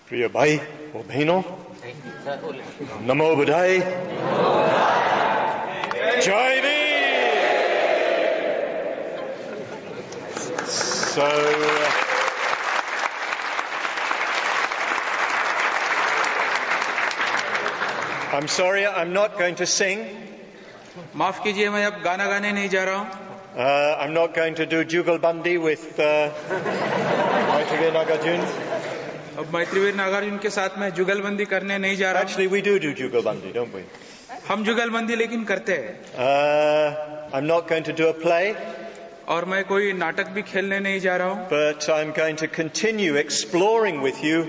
प्रिय भाई और बहनों, नमो बुद्धाय, जय Bhim. So I'm sorry, I'm not going to sing. माफ कीजिए, मैं अब गाना गाने नहीं जा रहा हूँ. I'm not going to do Jugalbandi with Maitreya Nagarjuna. अब मैत्रीवीर नागार्जुन के साथ मैं जुगलबंदी करने नहीं जा रहा हूँ. Actually, we do Jugalbandi, don't we? हम जुगलबंदी लेकिन करते हैं. I'm not going to do a play. और मैं कोई नाटक भी खेलने नहीं जा रहा हूँ. But I'm going to continue exploring with you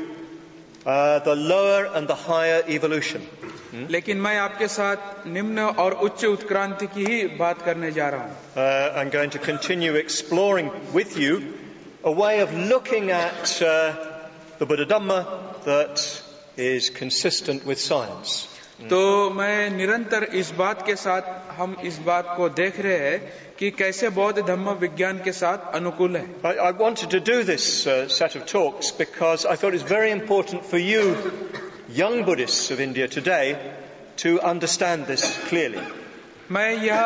the lower and the higher evolution. लेकिन मैं आपके साथ निम्न और उच्च उत्क्रांति की ही बात करने जा रहा हूँ. I'm going to continue exploring with you a way of looking at the Buddha Dhamma that is consistent with science. तो मैं निरंतर इस बात के साथ हम इस बात को देख रहे हैं कि कैसे बौद्ध धम्म विज्ञान के साथ अनुकूल है. I wanted to do this set of talks because I thought it's very important for you young Buddhists of India today to understand this clearly. मैं यह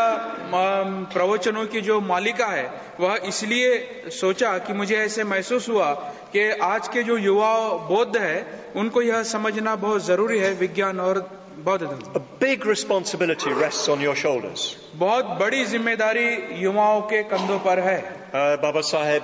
प्रवचनों की जो मालिका है वह इसलिए सोचा कि मुझे ऐसे महसूस हुआ कि आज के जो युवा बौद्ध है उनको यह समझना बहुत जरूरी है विज्ञान और बौद्ध धर्म. A big responsibility rests on your shoulders. बहुत बड़ी जिम्मेदारी युवाओं के कंधों पर है. Baba Saheb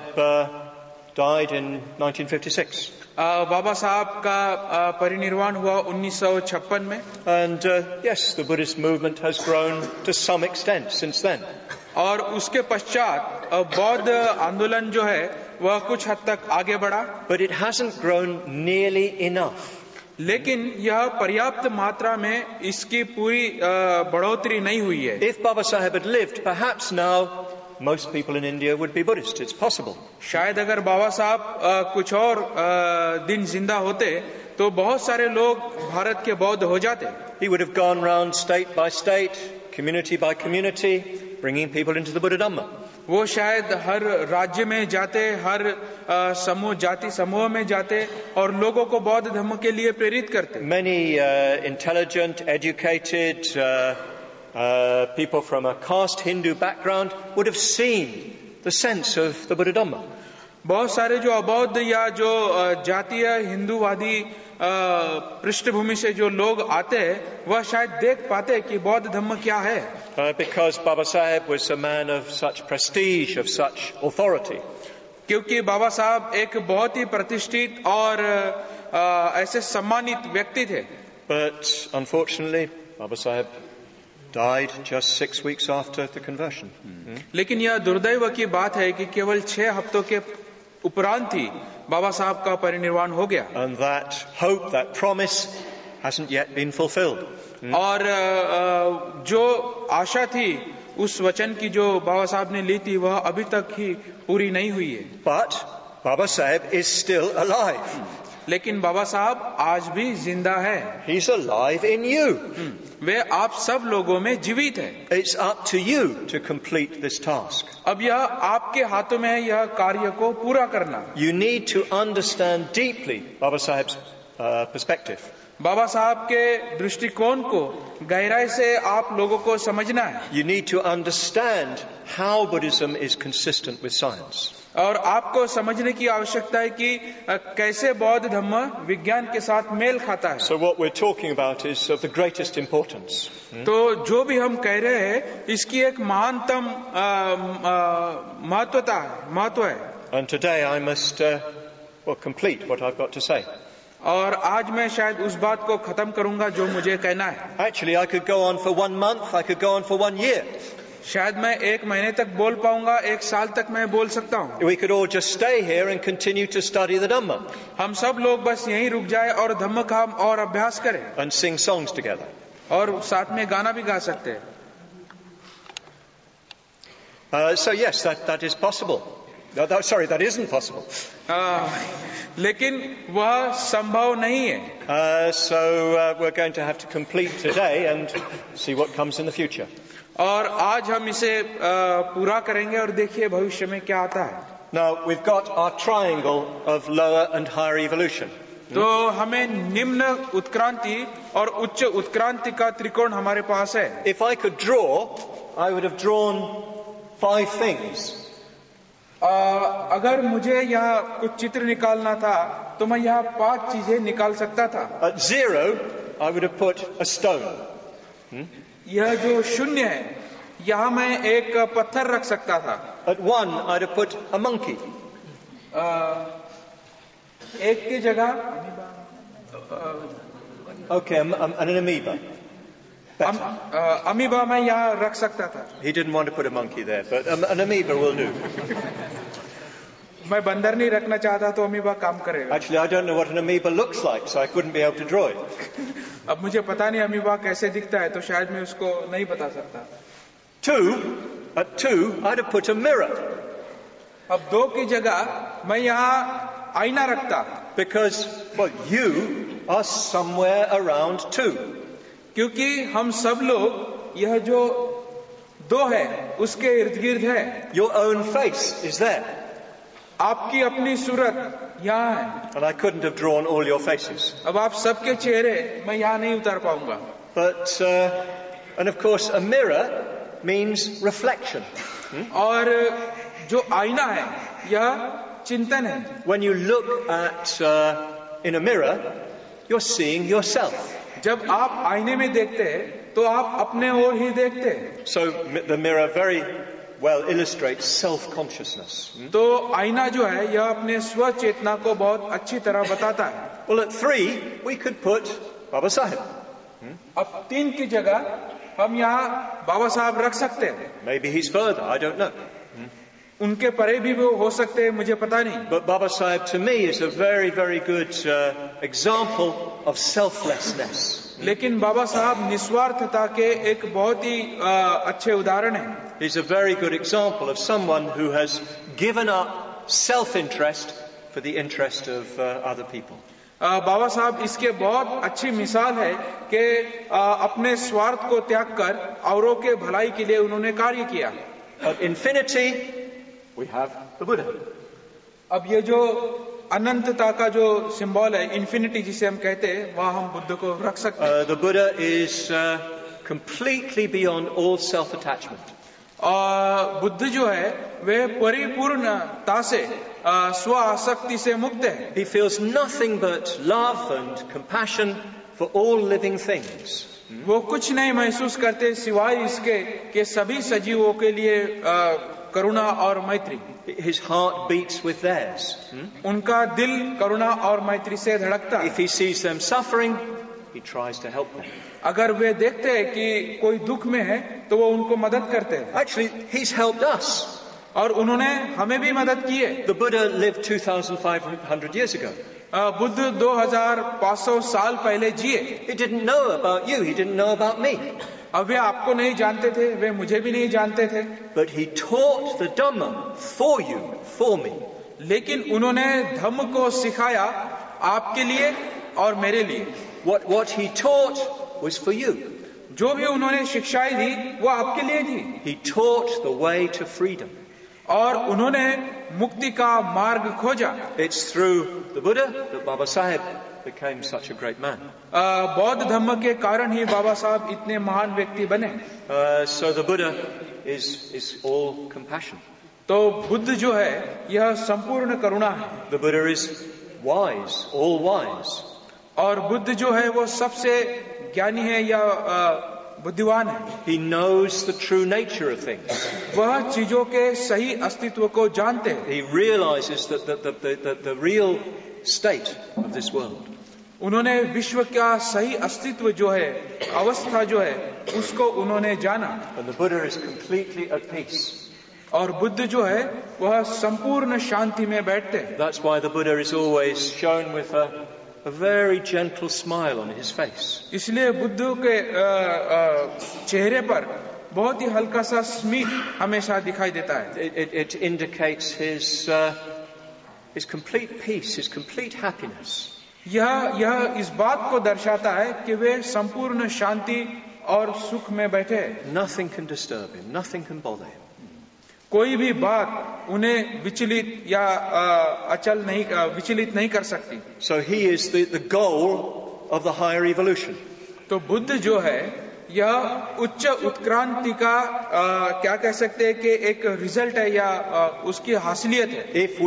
died in 1956. बाबा साहब का परिनिर्वाण हुआ 1956 में. And yes, the Buddhist movement has grown to some extent since then. और उसके पश्चात बौद्ध आंदोलन जो है वह कुछ हद तक आगे बढ़ा. But it hasn't grown nearly enough. लेकिन यह पर्याप्त मात्रा में इसकी पूरी बढ़ोतरी नहीं हुई है. If Baba Saheb had lived, perhaps now most people in India would be Buddhist. It's possible. शायद अगर बाबा साहब कुछ और दिन जिंदा होते तो बहुत सारे लोग भारत के बौद्ध हो जाते. He would have gone round state by state, community by community, bringing people into the Buddha Dhamma. वो शायद हर राज्य में जाते, हर समूह जाति समूह में जाते और लोगों को बौद्ध धर्म के लिए प्रेरित करते. Many intelligent, educated people from a caste Hindu background would have seen the sense of the Buddha Dhamma. बहुत सारे जो अबौद्ध या जो जातीय हिंदूवादी पृष्ठभूमि से जो लोग आते हैं वह शायद देख पाते कि बौद्ध धर्म क्या है. Because Baba Saheb was a man of such prestige, of such authority. क्योंकि बाबा साहब एक बहुत ही प्रतिष्ठित और ऐसे सम्मानित व्यक्ति थे. But unfortunately, Baba Saheb died just 6 weeks after the conversion. लेकिन यह दुर्दैव की बात है कि केवल 6 हफ्तों के उपरांत ही बाबा साहब का परिनिर्वाण हो गया. And that hope, that promise hasn't yet been fulfilled. और जो आशा थी उस वचन की जो बाबा साहब ने ली थी वह अभी तक ही पूरी नहीं हुई है. But Baba Saheb is still alive. लेकिन बाबा साहब आज भी जिंदा है. He's alive in you. वे आप सब लोगों में जीवित है. It's up to you to complete this task. अब यह आपके हाथों में है यह कार्य को पूरा करना. You need to understand deeply Baba Saheb's perspective. बाबा साहब के दृष्टिकोण को गहराई से आप लोगों को समझना है. You need to understand how Buddhism is consistent with science. और आपको समझने की आवश्यकता है कि कैसे बौद्ध धर्म विज्ञान के साथ मेल खाता है. So what we're talking about is of the greatest importance. तो जो भी हम कह रहे हैं इसकी एक महानतम महत्व है. And today I must complete what I've got to say. और आज मैं शायद उस बात को खत्म करूंगा जो मुझे कहना है. Actually, I could go on for 1 month. I could go on for 1 year. शायद मैं 1 महीने तक बोल पाऊंगा, 1 साल तक मैं बोल सकता हूँ. We could all just stay here and continue to study the Dhamma. हम सब लोग बस यहीं रुक जाए और धम्म का और अभ्यास करें. And sing songs together. और साथ में गाना भी गा सकते हैं. So yes, that is possible. Sorry, that isn't possible. लेकिन वह संभव नहीं है. So we're going to have to complete today and see what comes in the future. और आज हम इसे पूरा करेंगे और देखिए भविष्य में क्या आता है. Now we've got our triangle of lower and higher evolution. तो हमें निम्न उत्क्रांति और उच्च उत्क्रांति का त्रिकोण हमारे पास है. If I could draw, I would have drawn 5 things. अगर मुझे यहाँ कुछ चित्र निकालना था तो मैं यहाँ 5 चीजें निकाल सकता था. At 0, I would have put a stone. यह जो शून्य है यहाँ मैं एक पत्थर रख सकता था. At 1, I'd have put a monkey. एक की जगह Okay, an amoeba. अमीबा मैं यहाँ रख सकता था. He didn't want to put a monkey there, but an amoeba will do. मैं बंदर नहीं रखना चाहता तो अमीबा काम करेगा. Actually, I don't know what an amoeba looks like, so I couldn't be able to draw it. अब मुझे पता नहीं अमीबा कैसे दिखता है तो शायद मैं उसको नहीं बता सकता. at 2, I'd have put a mirror. अब 2 की जगह मैं यहाँ आईना रखता. Because, well, you are somewhere around 2. क्योंकि हम सब लोग यह जो 2 है उसके इर्द गिर्द है. Your own face is there. आपकी अपनी सूरत यहाँ है. And I couldn't have drawn all your faces. अब आप सबके चेहरे मैं यहाँ नहीं उतार पाऊंगा. But, and of course, a mirror means reflection. और जो आईना है यह चिंतन है. When you look at in a mirror, you're seeing yourself. जब आप आईने में देखते हैं तो आप अपने ओर ही देखते हैं. So the mirror very well illustrates self-consciousness. तो आईना जो है यह अपने स्व चेतना को बहुत अच्छी तरह बताता है. Well, at 3 we could put Baba Sahib. अब 3 की जगह हम यहाँ बाबा साहब रख सकते हैं. Maybe he's further, I don't know. उनके परे भी वो हो सकते हैं, मुझे पता नहीं. But Baba Sahib to me is a very, very good example of selflessness. लेकिन बाबा साहब निस्वार्थता के एक बहुत ही अच्छे उदाहरण हैं. He's a very good example of someone who has given up self-interest for the interest of other people. बाबा साहब इसके बहुत अच्छी मिसाल है कि अपने स्वार्थ को त्याग कर औरों के भलाई के लिए उन्होंने कार्य किया. At infinity, we have the Buddha. अब ये जो अनंतता का जो सिंबल है, इन्फिनिटी जिसे हम कहते हैं, वहाँ हम बुद्ध को रख सकते हैं. The Buddha is completely beyond all self-attachment. Buddha जो है वह परिपूर्णता से स्व आसक्ति से मुक्त है. He feels nothing but love and compassion for all living things. वो कुछ नहीं महसूस करते सिवाय इसके कि सभी सजीवों के लिए करुणा और मैत्री. His heart beats with theirs. उनका दिल करुणा और मैत्री से धड़कता है. If he sees them suffering, he tries to help them. अगर वे देखते हैं कि कोई दुख में है तो वो उनको मदद करते हैं. Actually, he's helped us. और उन्होंने हमें भी मदद की है. The Buddha lived 2,500 years ago. Buddha 2500 साल पहले जिए. He didn't know about you. He didn't know about me. अब वे आपको नहीं जानते थे, वे मुझे भी नहीं जानते थे. But he taught the Dhamma for you, for me. लेकिन उन्होंने धम्म को सिखाया आपके लिए और मेरे लिए. What he taught was for you. जो भी उन्होंने शिक्षाएं दी वो आपके लिए थी. He taught the way to freedom. और उन्होंने मुक्ति का मार्ग खोजा. It's through the Buddha that Baba Sahib became such a great man. बौद्ध धम्म के कारण ही बाबा साहब इतने महान व्यक्ति बने. So the Buddha is all compassion. तो बुद्ध जो है यह संपूर्ण करुणा है. The Buddha is wise, all wise. और बुद्ध जो है वो सबसे ज्ञानी है या बुद्धिमान है. He knows the true nature of things. वह चीजों के सही अस्तित्व को जानते हैं. He realizes that the real state of this world. उन्होंने विश्व का सही अस्तित्व जो है, अवस्था जो है, उसको उन्होंने जाना. And the Buddha is completely at peace. और बुद्ध जो है वह संपूर्ण शांति में बैठते हैं. That's why the Buddha is always shown with a very gentle smile on his face. इसलिए बुद्ध के चेहरे पर बहुत ही हल्का सा स्मित हमेशा दिखाई देता है. It indicates his complete peace, his complete happiness. यह इस बात को दर्शाता है कि वे संपूर्ण शांति और सुख में बैठे हैं. Nothing can disturb him, nothing can bother him. कोई भी बात उन्हें विचलित या विचलित नहीं कर सकती. So he is the goal of the higher evolution. तो बुद्ध जो है यह उच्च उत्क्रांति का क्या कह सकते हैं कि एक रिजल्ट है या उसकी हासिलियत है. If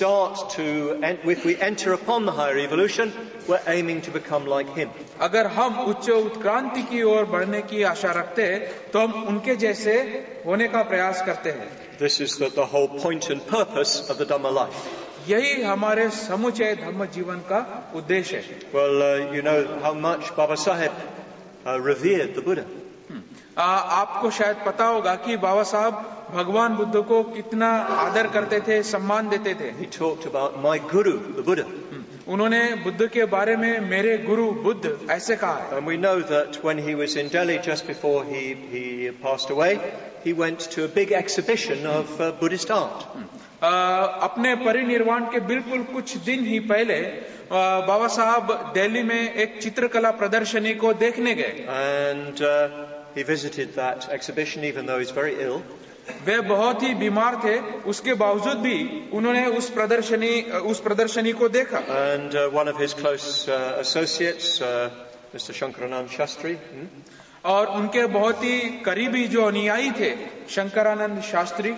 we enter upon the higher evolution, we're aiming to become like him. अगर हम उच्च उत्क्रांति की ओर बढ़ने की आशा रखते हैं तो हम उनके जैसे होने का प्रयास करते हैं. This is the whole point and purpose of the Dhamma life. यही हमारे समुचे धम्म जीवन का उद्देश्य है. Well, you know how much Baba Saheb revered the Buddha. आपको शायद पता होगा कि बाबा साहब भगवान बुद्ध को कितना आदर करते थे, सम्मान देते थे. He talked about my guru, the Buddha. उन्होंने बुद्ध के बारे में मेरे गुरु बुद्ध ऐसे कहा है. And we know that when he was in Delhi just before he passed away, he went to a big exhibition of Buddhist art. अपने परिनिर्वाण के बिल्कुल कुछ दिन ही पहले बाबा साहब दिल्ली में एक चित्रकला प्रदर्शनी को देखने गए. And he visited that exhibition even though he's very ill. वे बहुत ही बीमार थे, उसके बावजूद भी उन्होंने उस प्रदर्शनी को देखा. And one of his close associates, Mr. Shankaranand Shastri, और उनके बहुत ही करीबी जो अनुयायी थे Shankaranand Shastri,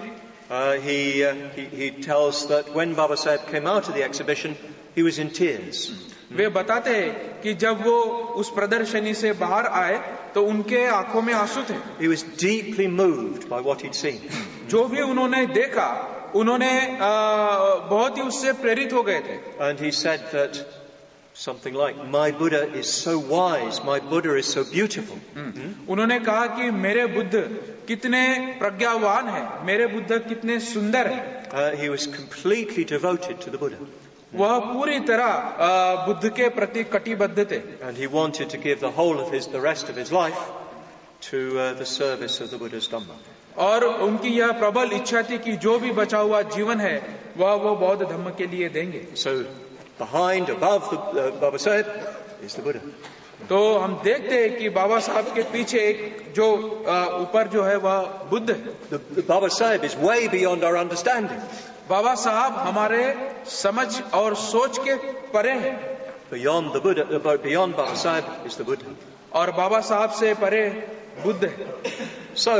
he tells that when Baba Saheb came out of the exhibition, he was in tears. वे बताते हैं कि जब वो उस प्रदर्शनी से बाहर आए तो उनके आंखों में आंसू थे. He was deeply moved by what he'd seen. जो भी उन्होंने देखा उन्होंने बहुत ही उससे प्रेरित हो गए थे. And he said that something like, my Buddha is so wise, my Buddha is so beautiful. उन्होंने कहा कि मेरे बुद्ध कितने प्रज्ञावान हैं, मेरे बुद्ध कितने सुंदर हैं. He was completely devoted to the Buddha. वह पूरी तरह बुद्ध के प्रति कटिबद्ध थे. And he wanted to give the whole of the rest of his life to the service of the Buddha's Dhamma. और उनकी यह प्रबल इच्छा थी कि जो भी बचा हुआ जीवन है वो बौद्ध धम्म के लिए देंगे. So behind, above Baba Saheb is the Buddha. तो हम देखते हैं कि बाबा साहब के पीछे एक जो ऊपर जो है वह बुद्ध है. The Baba Saheb is way beyond our understanding. बाबा साहब हमारे समझ और सोच के परे हैं. Beyond the Buddha, beyond Baba Saheb is the Buddha. और बाबा साहब से परे बुद्ध है. So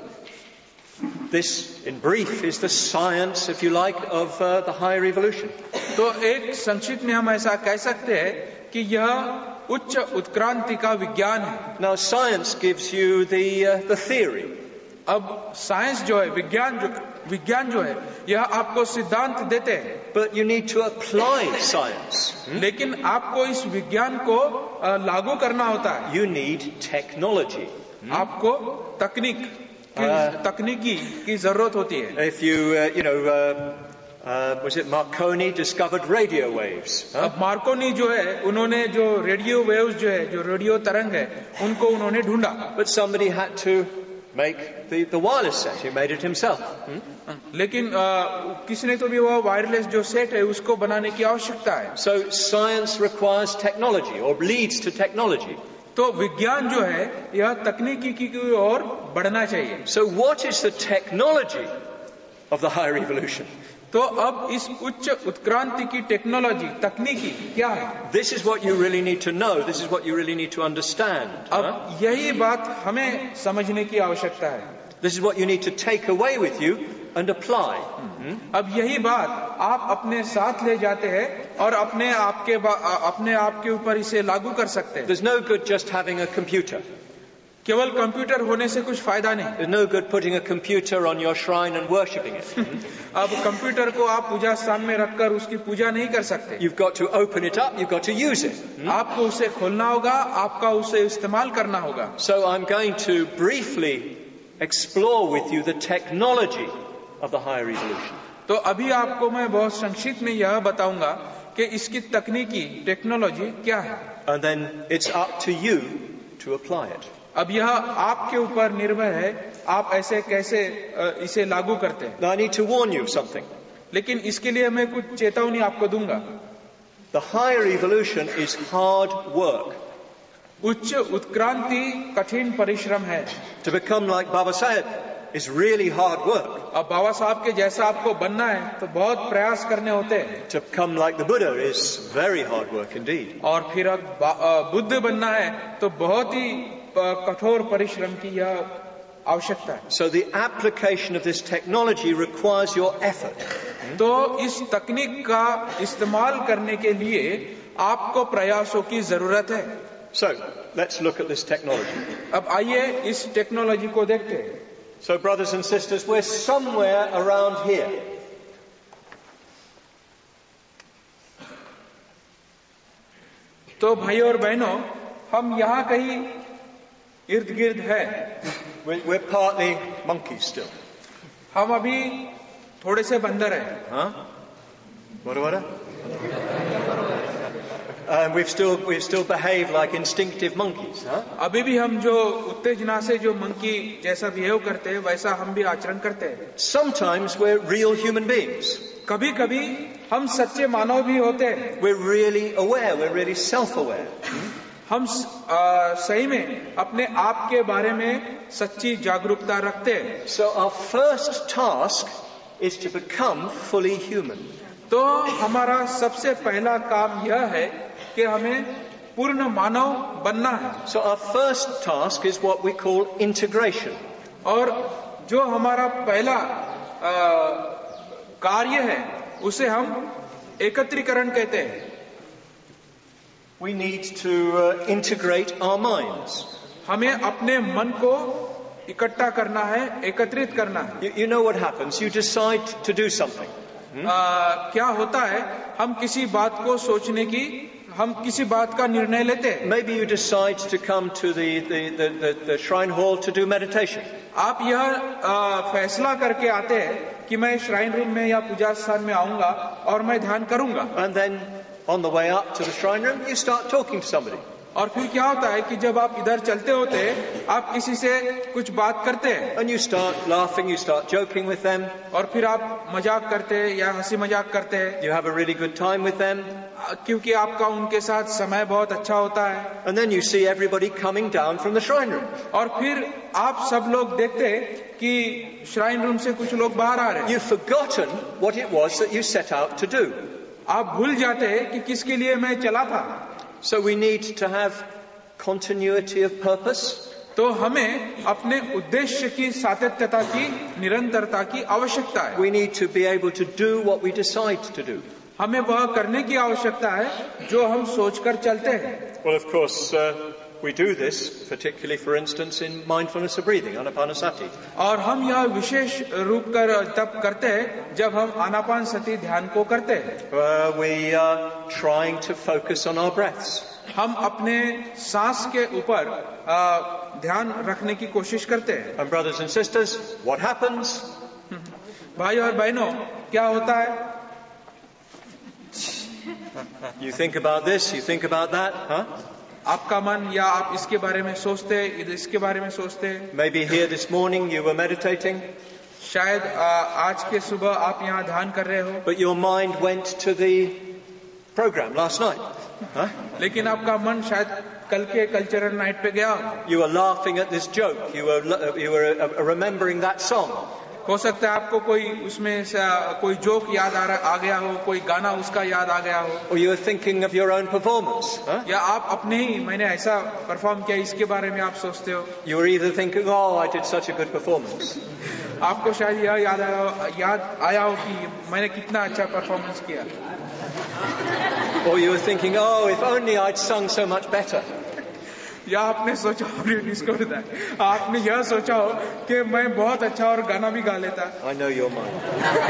this, in brief, is the science, if you like, of the higher evolution. तो एक संक्षिप्त में हम ऐसा कह सकते हैं कि यह उच्च उत्क्रांति का विज्ञान है. Now, science gives you the theory. अब साइंस जो है विज्ञान जो है यह आपको सिद्धांत देते हैं. But you need to apply science. लेकिन आपको इस विज्ञान को लागू करना होता है. You need technology. आपको तकनीकी की जरूरत होती है. If was it Marconi discovered radio waves? अब मार्कोनी जो है उन्होंने जो रेडियो वेव्स जो है, जो रेडियो तरंग है, उनको उन्होंने ढूंढा. But somebody had to make the wireless set. He made it himself. लेकिन किसी ने तो भी वो वायरलेस जो सेट है उसको बनाने की आवश्यकता है. So science requires technology or leads to technology. तो विज्ञान जो है यह तकनीकी की ओर बढ़ना चाहिए. So what is the technology of the higher evolution? तो अब इस उच्च उत्क्रांति की टेक्नोलॉजी तकनीकी क्या है? This is what you really need to know. This is what you really need to understand. अब यही बात हमें समझने की आवश्यकता है. This is what you need to take away with you and apply. अब यही बात आप अपने साथ ले जाते हैं और अपने आप के ऊपर इसे लागू कर सकते हैं. There's no good just having a computer. केवल कंप्यूटर होने से कुछ फायदा नहीं. There's no good putting a computer on your shrine and worshipping it. अब कंप्यूटर को आप पूजा स्थान में रखकर उसकी पूजा नहीं कर सकते. You've got to open it up. You've got to use it. आपको उसे खोलना होगा, आपका उसे इस्तेमाल करना होगा. So I'm going to briefly explore with you the technology of the higher evolution. तो अभी आपको मैं बहुत संक्षिप्त में यह बताऊंगा कि इसकी तकनीकी टेक्नोलॉजी क्या है. And then it's up to you to apply it. अब यह आपके ऊपर निर्भर है, आप ऐसे कैसे इसे लागू करते हैं. Now I need to warn you something. लेकिन इसके लिए मैं कुछ चेतावनी आपको दूंगा. The higher evolution is hard work. उच्च उत्क्रांति कठिन परिश्रम है. To become like Baba Saheb is really hard work. अब बाबा साहब के जैसा आपको बनना है तो बहुत प्रयास करने होते हैं. To become like the Buddha is very hard work indeed. और फिर बुद्ध बनना है तो बहुत ही कठोर परिश्रम की यह आवश्यकता है. So the application of this technology requires your effort. तो इस तकनीक का इस्तेमाल करने के लिए आपको प्रयासों की जरूरत है. So let's look at this technology. अब आइए इस टेक्नोलॉजी को देखते हैं. So brothers and sisters, we're somewhere around here. तो भाइयों और बहनों, हम यहाँ कहीं इर्द गिर्द है. We're partly monkeys still. हम अभी थोड़े से बंदर हैं. Huh? What? We've still behaved like instinctive monkeys. Huh? अभी भी हम जो उत्तेजना से जो मंकी जैसा बिहेव करते हैं वैसा हम भी आचरण करते हैं. Sometimes we're real human beings. कभी कभी हम सच्चे मानव भी होते हैं. We're really aware. We're really self-aware. हम सही में अपने आप के बारे में सच्ची जागरूकता रखते हैं. So our first task is to become fully human. तो हमारा सबसे पहला काम यह है कि हमें पूर्ण मानव बनना है. So our first task is what we call integration. और जो हमारा पहला कार्य है उसे हम एकत्रीकरण कहते हैं. We need to integrate our minds. हमें अपने मन को इकट्ठा करना है, एकत्रित करना है. You know what happens? You decide to do something. क्या होता है, हम किसी बात को सोचने की, हम किसी बात का निर्णय लेते हैं. Maybe you decide to come to the shrine hall to do meditation. आप यह फैसला करके आते हैं कि मैं श्राइन रूम में या पूजा स्थान में आऊंगा और मैं ध्यान करूंगा. And then on the way up to the shrine room, you start talking to somebody. और फिर क्या होता है कि जब आप इधर चलते होते हैं, आप किसी से कुछ बात करते हैं. And you start laughing, you start joking with them. और फिर आप मजाक करते हैं या हंसी मजाक करते हैं. You have a really good time with them. क्योंकि आपका उनके साथ समय बहुत अच्छा होता है. And then you see everybody coming down from the shrine room. और फिर आप सब लोग देखते हैं कि श्राइन रूम से कुछ लोग बाहर आ रहे हैं. You've forgotten what it was that you set out to do. आप भूल जाते हैं कि किसके लिए मैं चला था. So we need to have continuity of purpose. तो हमें अपने उद्देश्य की सातत्यता की, निरंतरता की आवश्यकता है. We need to be able to do what we decide to do. हमें वह करने की आवश्यकता है जो हम सोचकर चलते हैं. Well, of course, we do this, particularly, for instance, in mindfulness of breathing, anapanasati. और हम यह विशेष रूप कर तब करते हैं जब हम आनापान सति ध्यान को करते हैं. We are trying to focus on our breaths. हम अपने सांस के ऊपर ध्यान रखने की कोशिश करते हैं. And brothers and sisters, what happens? भाई और बहनों, क्या होता है? You think about this, you think about that, huh? आपका मन या आप इसके बारे में सोचते, इसके बारे में सोचते. Maybe here this morning you were meditating. शायद आज के सुबह आप यहाँ ध्यान कर रहे हो. But your mind went to the program last night. Huh? लेकिन आपका मन शायद कल के कल्चरल नाइट पे गया. You were laughing at this joke. You were remembering that song. हो सकता है आपको कोई उसमें कोई जोक याद आ गया हो, कोई गाना उसका याद आ गया हो. Or you were thinking of your own performance. Huh? या आप अपने ही मैंने ऐसा परफॉर्म किया इसके बारे में आप सोचते हो. You were either thinking, oh, I did such a good performance. आपको शायद यह याद आया हो कि मैंने कितना अच्छा परफॉर्मेंस किया. Or you were thinking, oh, if only I'd sung so much better. या आपने सोचा आपने यह सोचा हो कि मैं बहुत अच्छा और गाना भी गा लेता. I know your mind.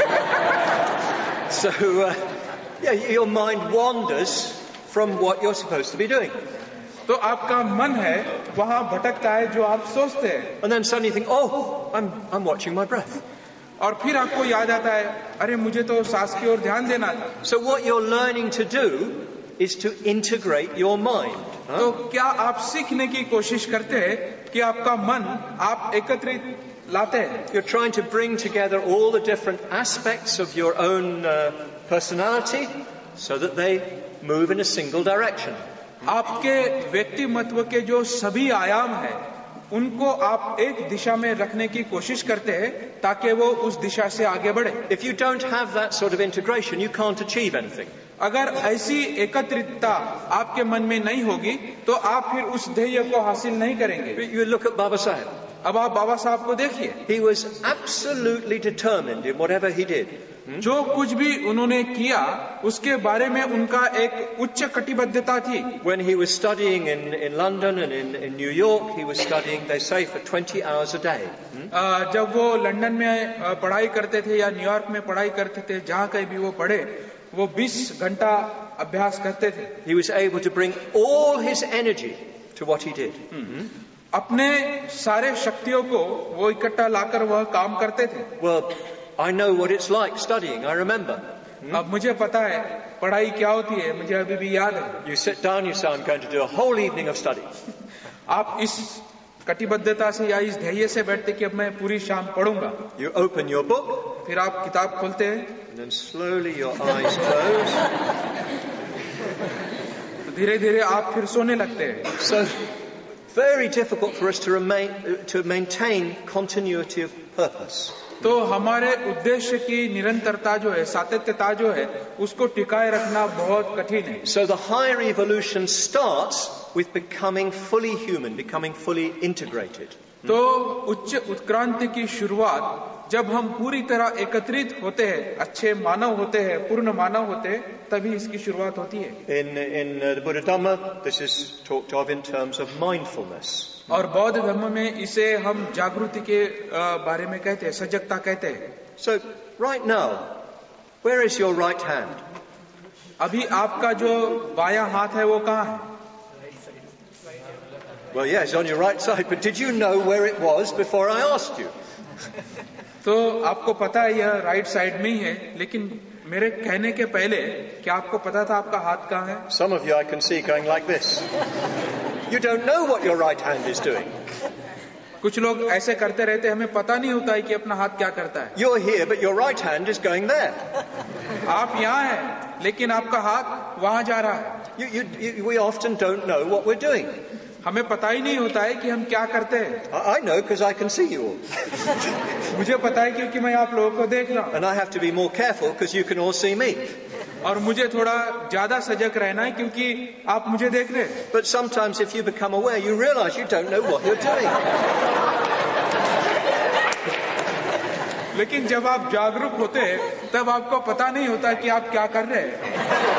So, your mind wanders from what you're supposed to be doing. तो आपका मन है वहाँ भटकता है जो आप सोचते हैं. And then suddenly you think, oh, I'm watching my breath. और फिर आपको याद आता है, अरे मुझे तो सांस की ओर ध्यान देना था. So what you're learning to do is to integrate your mind. तो क्या आप सीखने की कोशिश करते हैं कि आपका मन आप एकत्रित लाते हैं. You're trying to bring together all the different aspects of your own personality so that they move in a single direction. आपके व्यक्तिमत्व के जो सभी आयाम हैं उनको आप एक दिशा में रखने की कोशिश करते हैं ताकि वो उस दिशा से आगे बढ़े। If you don't have that sort of integration, you can't achieve anything. अगर ऐसी एकत्रितता आपके मन में नहीं होगी तो आप फिर उस ध्येय को हासिल नहीं करेंगे। You look at Baba Saheb. अब आप बाबा साहब को देखिए, He was absolutely determined in whatever he did. जो कुछ भी उन्होंने किया उसके बारे में उनका एक उच्च कटिबद्धता थी। When he was studying in London and in New York, he was studying, they say, for 20 hours a day. जब वो लंदन में पढ़ाई करते थे या न्यूयॉर्क में पढ़ाई करते थे, जहाँ कहीं भी वो पढ़े, वो 20 घंटा अभ्यास करते थे। He was able to bring all his energy to what he did. अपने सारे शक्तियों को वो इकट्ठा लाकर वह काम करते थे। Well, I know what it's like studying, I remember. अब मुझे पता है पढ़ाई क्या होती है, मुझे अभी भी याद है। You sit down, you say, I'm going to do a whole evening of study. आप इस कटिबद्धता से या इस ध्येय से बैठते कि अब मैं पूरी शाम पढ़ूंगा। You open your book, फिर आप किताब खोलते हैं, and then slowly your eyes close. धीरे धीरे आप फिर सोने लगते हैं। So, very difficult for us to maintain continuity of purpose. तो हमारे उद्देश्य की निरंतरता जो है, सातत्यता जो है, उसको टिकाए रखना बहुत कठिन है। So the higher evolution starts with becoming fully human, becoming fully integrated. तो उच्च उत्क्रांति की शुरुआत जब हम पूरी तरह एकत्रित होते हैं, अच्छे मानव होते हैं, पूर्ण मानव होते हैं, तभी इसकी शुरुआत होती है। In the Buddha Dhamma, this is talked of in terms of mindfulness. और बौद्ध धर्म में इसे हम जागृति के बारे में कहते हैं, सजगता कहते हैं। So right now, where is your right hand? अभी आपका जो बायां हाथ है वो कहाँ है? Well, yes, on your right side, but did you know where it was before I asked you? तो आपको पता है यह राइट साइड में ही है, लेकिन मेरे कहने के पहले क्या आपको पता था आपका हाथ कहाँ है? Some of you I can see going like this. You don't know what your right hand is doing. कुछ लोग ऐसे करते रहते, हमें पता नहीं होता है कि अपना हाथ क्या करता है। You're here, but your right hand is going there. आप यहाँ हैं, लेकिन आपका हाथ वहाँ जा रहा है। We often don't know what we're doing. हमें पता ही नहीं होता है कि हम क्या करते हैं। I know because I can see you all. मुझे पता है क्योंकि मैं आप लोगों को देख रहा हूँ। And I have to be more careful because you can all see me. और मुझे थोड़ा ज्यादा सजग रहना है क्योंकि आप मुझे देख रहे हैं। But sometimes if you become aware, you realize you don't know what you're doing. लेकिन जब आप जागरूक होते हैं तब आपको पता नहीं होता कि आप क्या कर रहे हैं।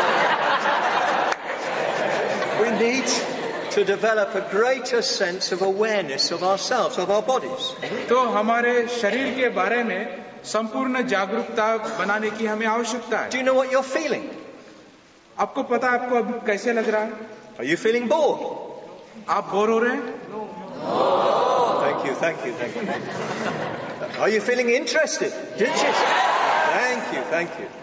We need to develop a greater sense of awareness of ourselves, of our bodies. तो हमारे शरीर के बारे में संपूर्ण जागरूकता बनाने की हमें आवश्यकता है। Do you know what you're feeling? आपको पता है आपको अभी कैसे लग रहा है? Are you feeling bored? आप बोर हो रहे हैं? Thank you. Are you feeling interested? Thank you.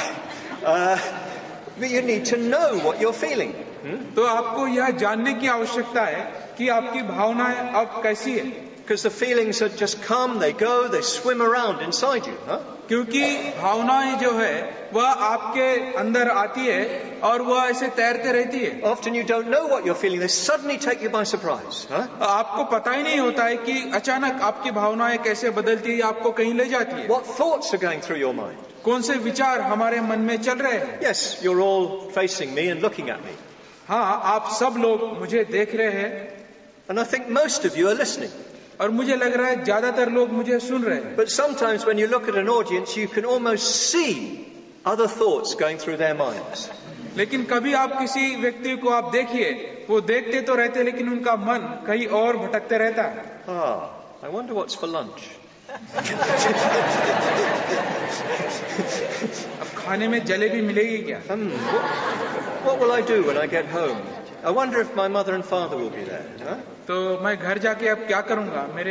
But you need to know what you're feeling. तो आपको यह जानने की आवश्यकता है कि आपकी भावनाएं अब कैसी है। Because the feelings that just come, they go, they swim around inside you. क्योंकि भावनाएं जो है वह आपके अंदर आती है और वह ऐसे तैरते रहती है। Often you don't know what you're feeling. They suddenly take you by surprise. आपको पता ही नहीं होता है कि अचानक आपकी भावनाएं कैसे बदलती है, आपको कहीं ले जाती है। What thoughts are going through your mind? कौन से विचार हमारे मन में चल रहे हैं? Yes, you're all facing me and looking at me. हाँ, आप सब लोग मुझे देख रहे हैं। And I think most of you are listening. और मुझे लग रहा है ज्यादातर लोग मुझे सुन रहे हैं। But sometimes when you look at an audience, you can almost see other thoughts going through their minds. लेकिन कभी आप किसी व्यक्ति को आप देखिए, वो देखते तो रहते लेकिन उनका मन कहीं और भटकते रहता है। I wonder what's for lunch. अब खाने में जलेबी मिलेगी क्या? What will I do when I get home? I wonder if my mother and father will be there. तो मैं घर जाके अब क्या करूंगा? मेरे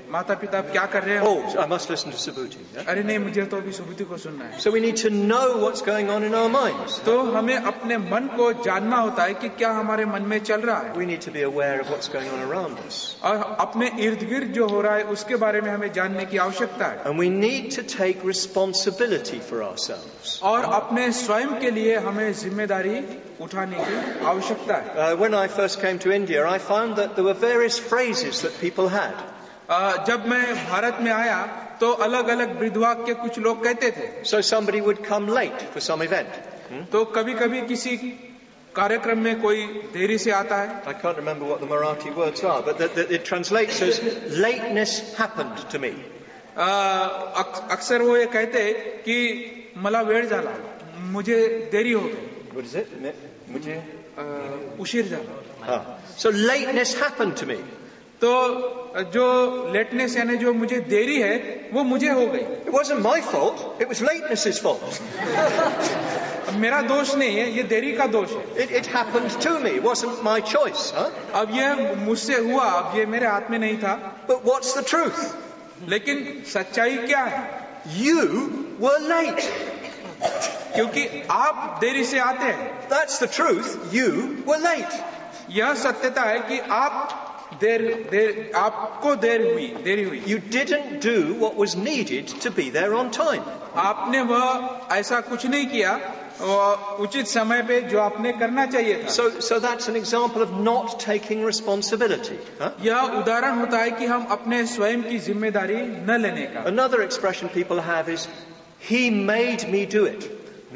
माता पिता क्या कर रहे हैं? Oh, I must listen to Subhuti. Yeah? अरे नहीं, मुझे तो अभी सुबुद्धि को सुनना है. So we need to know what's going on in our minds. तो हमें अपने मन को जानना होता है कि क्या हमारे मन में चल रहा है. We need to be aware of what's going on around us. और अपने इर्द गिर्द जो हो रहा है उसके बारे में हमें जानने की आवश्यकता है. And we need to take responsibility for ourselves. और अपने स्वयं के लिए हमें जिम्मेदारी उठाने की आवश्यकता है. When I first came to India, I found that there were various phrases that people had. जब मैं भारत में आया तो अलग अलग वृद्धवाक्य कुछ लोग कहते थे. So somebody would come late for some event. तो कभी कभी किसी कार्यक्रम में कोई देरी से आता है. I can't remember what the Marathi words are, but it translates as lateness happened to me. अक्सर वो ये कहते कि मला वेळ झाला, मुझे देरी हो गई. What is it? मुझे उशीर झाला. So lateness happened to me. तो जो लेटनेस यानी जो मुझे देरी है वो मुझे हो गई. It wasn't my fault. It was lateness's fault. मेरा दोष नहीं है, ये देरी का दोष है. It happened to me. It wasn't my choice. अब ये मुझसे हुआ, अब ये मेरे हाथ में नहीं था. But what's the truth? लेकिन सच्चाई क्या है? You were late. क्योंकि आप देरी से आते हैं. That's the truth. You were late. यह सत्यता है कि आप आपको देरी हुई. You didn't do what was needed to be there on time. आपने वह ऐसा कुछ नहीं किया उचित समय पे जो आपने करना चाहिए था. So that's an example of not taking responsibility. यह उदाहरण होता है कि हम अपने स्वयं की जिम्मेदारी न लेने का. Another expression people have is, he made me do it.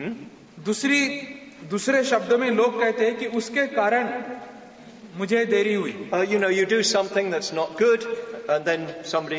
दूसरे शब्दों में लोग कहते हैं कि उसके कारण मुझे देरी हुई. You do something that's not good, and then somebody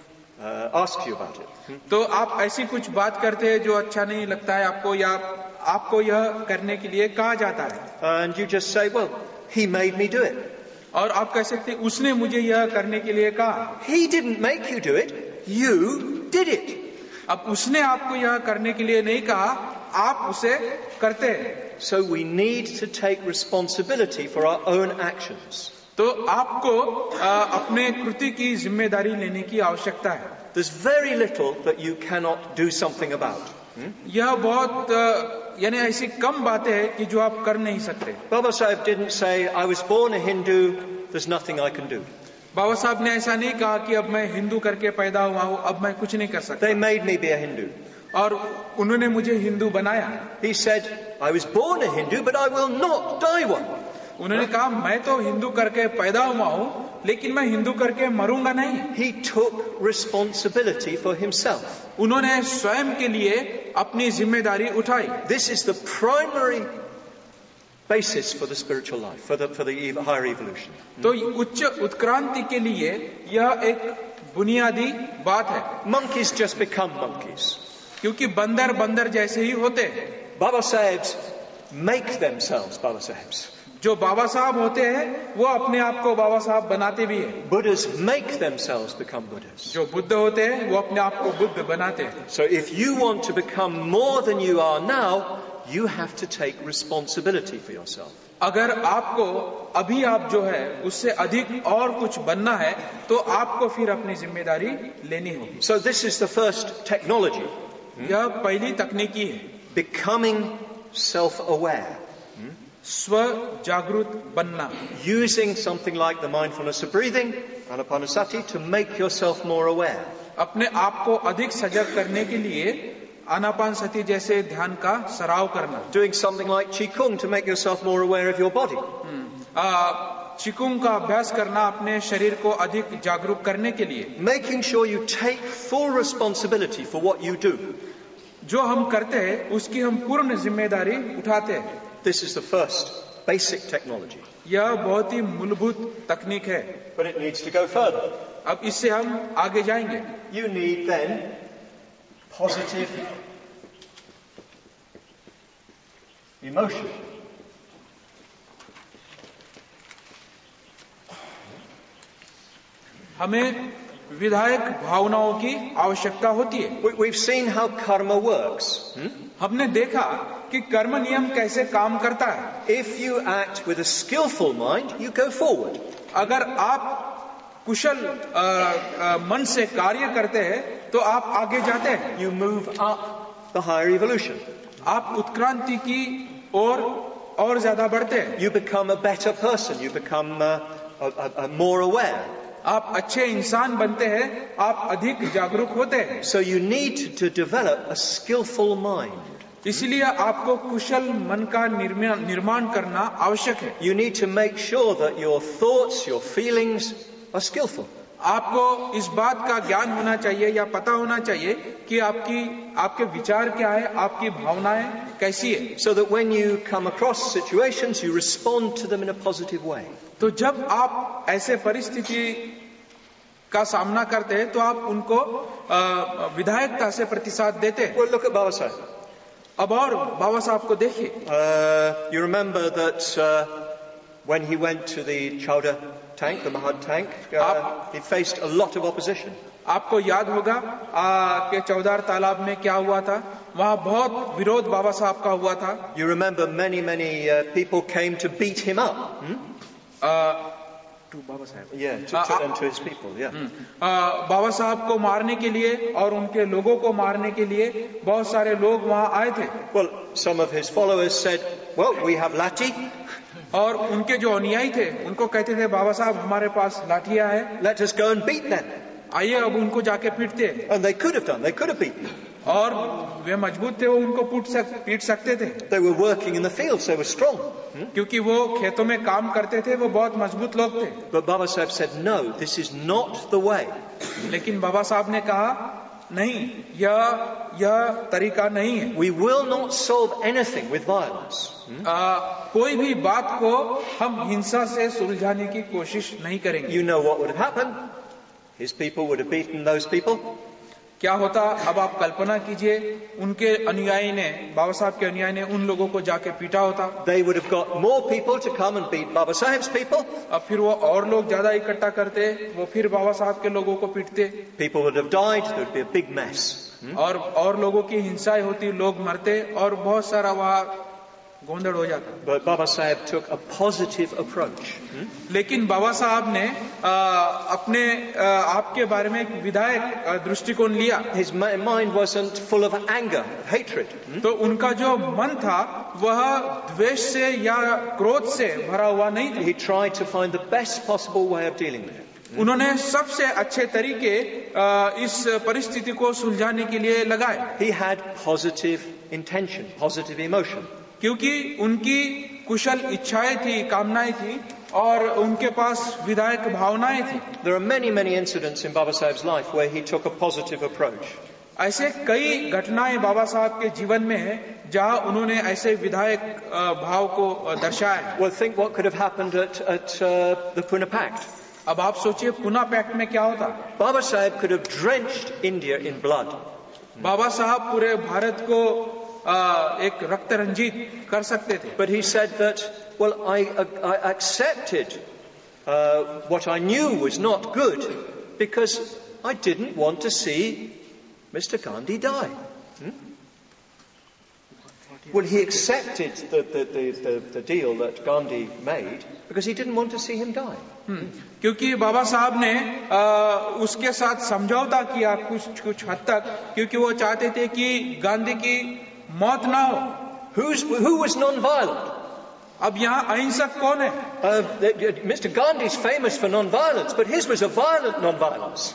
asks you about it. तो आप ऐसी कुछ बात करते हैं जो अच्छा नहीं लगता है आपको, या आपको यह करने के लिए कहा जाता है. And you just say, well, he made me do it. और आप कह सकते हैं उसने मुझे यह करने के लिए कहा. He didn't make you do it. You did it. अब उसने आपको यह करने के लिए नहीं कहा, आप उसे करते हैं. So we need to take responsibility for our own actions. तो आपको अपने कृति की जिम्मेदारी लेने की आवश्यकता है. There's very little that you cannot do something about. यह बहुत यानी ऐसी कम बातें हैं कि जो आप कर नहीं सकते. Baba Sahib didn't say, I was born a Hindu, there's nothing I can do. बाबा साहब ने ऐसा नहीं कहा कि अब मैं हिंदू करके पैदा हुआ हूँ, अब मैं कुछ नहीं कर सकता. They made me be a Hindu. और उन्होंने मुझे हिंदू बनाया. He said, I was born a Hindu, but I will not die one. उन्होंने कहा मैं तो हिंदू करके पैदा हुआ हूँ, लेकिन मैं हिंदू करके मरूंगा नहीं. He took responsibility for himself. उन्होंने स्वयं के लिए अपनी जिम्मेदारी उठाई. This is the primary basis for the spiritual life, for the higher evolution. तो उच्च उत्क्रांति के लिए यह एक बुनियादी बात है. Monkeys just become monkeys. क्योंकि बंदर जैसे ही होते हैं. Baba Sahibs make themselves Baba Sahibs. जो बाबा साहब होते हैं वो अपने आप को बाबा साहब बनाते भी हैं. Buddhas make themselves become Buddhas. जो बुद्ध होते हैं वो अपने आप को बुद्ध बनाते हैं. So if you want to become more than you are now, you have to take responsibility for yourself. अगर आपको अभी आप जो है उससे अधिक और कुछ बनना है तो आपको फिर अपनी जिम्मेदारी लेनी होगी. So this is the first technology. यह पहली तकनीकी है. Becoming self-aware. स्व जागरूक बनना. Using something like the mindfulness of breathing, Anapanasati, to make yourself more aware. अपने आप को अधिक सजग करने के लिए आनापान सती जैसे ध्यान का सराव करना. Doing something like Qigong to make yourself more aware of your body. चिकुंग का अभ्यास करना अपने शरीर को अधिक जागरूक करने के लिए. Making sure you take full responsibility for what you do. जो हम करते हैं उसकी हम पूर्ण जिम्मेदारी उठाते हैं. This is the first basic technology. यह बहुत ही मूलभूत तकनीक है. But it needs to go further. अब इससे हम आगे जाएंगे. You need then positive emotion. हमें विधायक भावनाओं की आवश्यकता होती है. We've seen how karma works. हमने देखा कि कर्म नियम कैसे काम करता है. If you act with a skillful mind, you go forward. अगर आप कुशल मन से कार्य करते हैं तो आप आगे जाते हैं, You move up the higher evolution. आप उत्क्रांति की ओर और ज्यादा बढ़ते हैं, You become a better person. You become more aware. आप अच्छे इंसान बनते हैं, आप अधिक जागरूक होते हैं. So you need to develop a skillful mind. इसलिए आपको कुशल मन का निर्माण करना आवश्यक है. You need to make sure that your thoughts, your feelings are skillful. आपको इस बात का ज्ञान होना चाहिए या पता होना चाहिए कि आपके विचार क्या है, आपकी भावनाएं कैसी है. So that when you come across situations, you respond to them in a positive way. तो जब आप ऐसे परिस्थिति का सामना करते हैं तो आप उनको विधायकता से प्रतिसाद देते हैं. Well, look at Baba Sahib. अब और बाबा साहब को देखिए. You remember that when he went to the Chowdhury tank, the Mahad tank, he faced a lot of opposition. आपको याद होगा कि चौधार तालाब में क्या हुआ था, वहाँ बहुत विरोध बाबा साहब का हुआ था. You remember many people came to beat him up. To बाबा साहब, and to his people, बाबा साहब को मारने के लिए और उनके लोगों को मारने के लिए बहुत सारे लोग वहाँ आए थे. Well, some of his followers said, well, we have Lati. और उनके जो अनुयायी थे उनको कहते थे, बाबा साहब हमारे पास लाठियां है, Let us go and beat them. आइए अब उनको जाके पीटते. And they could have beaten them. और वे मजबूत थे, वो उनको पीट सकते थे. They were working in the fields, they were strong. क्योंकि वो खेतों में काम करते थे, वो बहुत मजबूत लोग थे. But Baba Sahib said, no, this is not the way. लेकिन बाबा साहब ने कहा, नहीं, यह तरीका नहीं है. We will not solve anything with violence. कोई भी बात को हम हिंसा से सुलझाने की कोशिश नहीं करेंगे. You know what would have happened? His people would have beaten those people. क्या होता, अब आप कल्पना कीजिए, उनके अनुयायी ने, बाबा साहब के अनुयायी ने उन लोगों को जाके पीटा होता. They would have got more people to come and beat Baba Sahib's people. अब फिर वो और लोग ज्यादा इकट्ठा करते, वो फिर बाबा साहब के लोगों को पीटते. People would have died, there would be a big mess. और लोगों की हिंसाएं होती, लोग मरते और बहुत सारा वहाँ गोंधड़ हो जाता. But Baba Sahib took a positive approach. लेकिन बाबा साहब ने अपने आपके बारे में एक विधायक दृष्टिकोण लिया. His mind wasn't full of anger, hatred. तो उनका जो मन था वह द्वेष से या क्रोध से भरा हुआ नहीं था. He tried to find the best possible way of dealing with it. उन्होंने सबसे अच्छे तरीके इस परिस्थिति को सुलझाने के लिए लगाए. He had positive intention, positive emotion. क्योंकि उनकी कुशल इच्छाएं थी, कामनाएं थी और उनके पास विधायक भावनाएं थी. There are many incidents in Baba Sahib's life where he took a positive approach. ऐसे कई घटनाएं बाबा साहब के जीवन में है जहां उन्होंने ऐसे विधायक भाव को दर्शाया. Well, think what could have happened at the Pune Pact. अब आप सोचिए पुना पैक्ट में क्या होता. Baba Sahib could have drenched India in blood. बाबा साहब पूरे भारत को एक रक्त रंजित कर सकते थे. But he said that, well, I accepted what I knew was not good because I didn't want to see Mr. Gandhi die. Well, he accepted the deal that Gandhi made because he didn't want to see him die. क्योंकि बाबा साहब ने उसके साथ समझौता किया कुछ हद तक, क्योंकि वो चाहते थे कि गांधी की मौत ना हो. Who was non-violent? अब यहाँ अहिंसक कौन है? Mr. Gandhi is famous for non-violence, but his was a violent non-violence.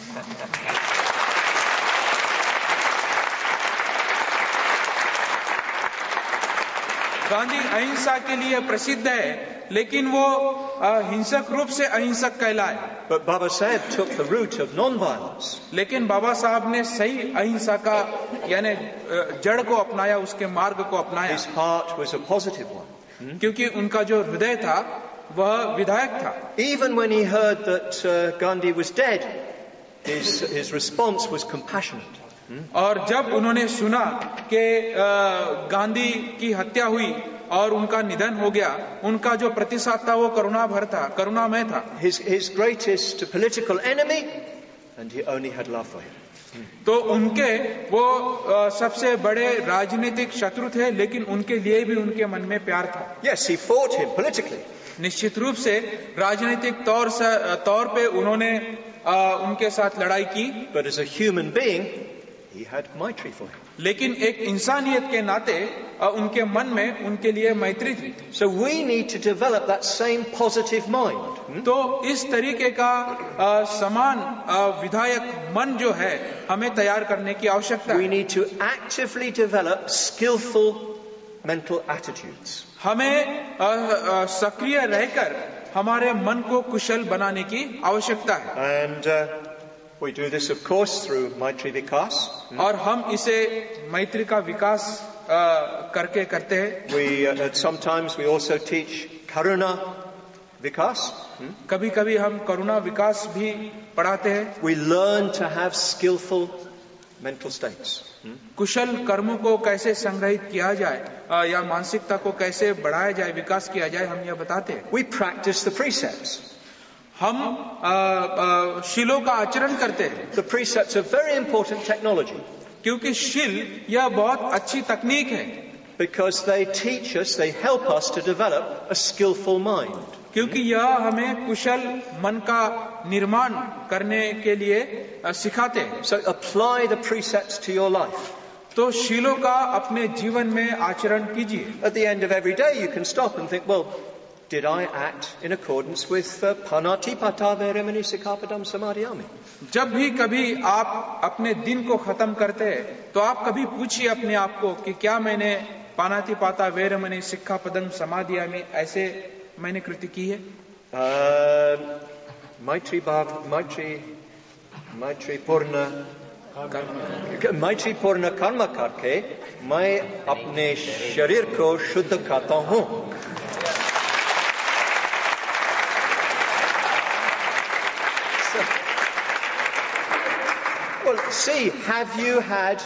Gandhi अहिंसा के लिए प्रसिद्ध है, लेकिन वो हिंसक रूप से अहिंसक कहलाए. But Baba Sahib took the route of non-violence. लेकिन बाबा साहब ने सही अहिंसा का यानी जड़ को अपनाया, उसके मार्ग को अपनाया. His heart was a positive one. क्योंकि उनका जो हृदय था वह विधायक था. Even when he heard that Gandhi was dead, his response was compassionate. और जब उन्होंने सुना कि गांधी की हत्या हुई और उनका निधन हो गया, उनका जो प्रतिसाद था वो करुणामय था. His greatest political enemy, and he only had love for him. तो उनके वो सबसे बड़े राजनीतिक शत्रु थे, लेकिन उनके लिए भी उनके मन में प्यार था. Yes, he fought him politically. निश्चित रूप से राजनीतिक तौर पे उन्होंने उनके साथ लड़ाई की. But as a human being, he had Maitri for him. लेकिन एक इंसानियत के नाते उनके मन में उनके लिए मैत्री थी. So we need to develop that same positive mind. तो इस तरीके का समान विधायक मन जो है हमें तैयार करने की आवश्यकता We है. need to actively develop skillful mental attitudes. हमें सक्रिय रहकर हमारे मन को कुशल बनाने की आवश्यकता है. And we do this, of course, through Maitri Vikas. और हम इसे मैत्री का विकास करके करते हैं. We sometimes we also teach Karuna Vikas. कभी कभी हम करुणा विकास भी पढ़ाते हैं. We learn to have skillful mental states. कुशल कर्मों को कैसे संग्रहित किया जाए या मानसिकता को कैसे बढ़ाया जाए, विकास किया जाए, हम यह बताते हैं. We practice the precepts. हम शीलों का आचरण करते हैं. The precepts are very important technology क्योंकि शील यह बहुत अच्छी तकनीक है. because they teach us, they help us to develop a skillful mind. क्योंकि यह हमें कुशल मन का निर्माण करने के लिए सिखाते हैं. So apply the precepts to your life. तो शीलों का अपने जीवन में आचरण कीजिए. At the end of every day, you can stop and think, well, did I act in accordance with Panati Pata Veremani Sikkhapadam Samadhiyami? जब भी कभी आप अपने दिन को खत्म करते हैं तो आप कभी पूछिए अपने आप को कि क्या मैंने पानाति पाता वेरमणि सिक्खापदम समाधियामी ऐसे मैंने कृति की है. मैत्री पूर्ण कर्म करके मैं अपने शरीर को शुद्ध करता हूँ. Well, see, have you had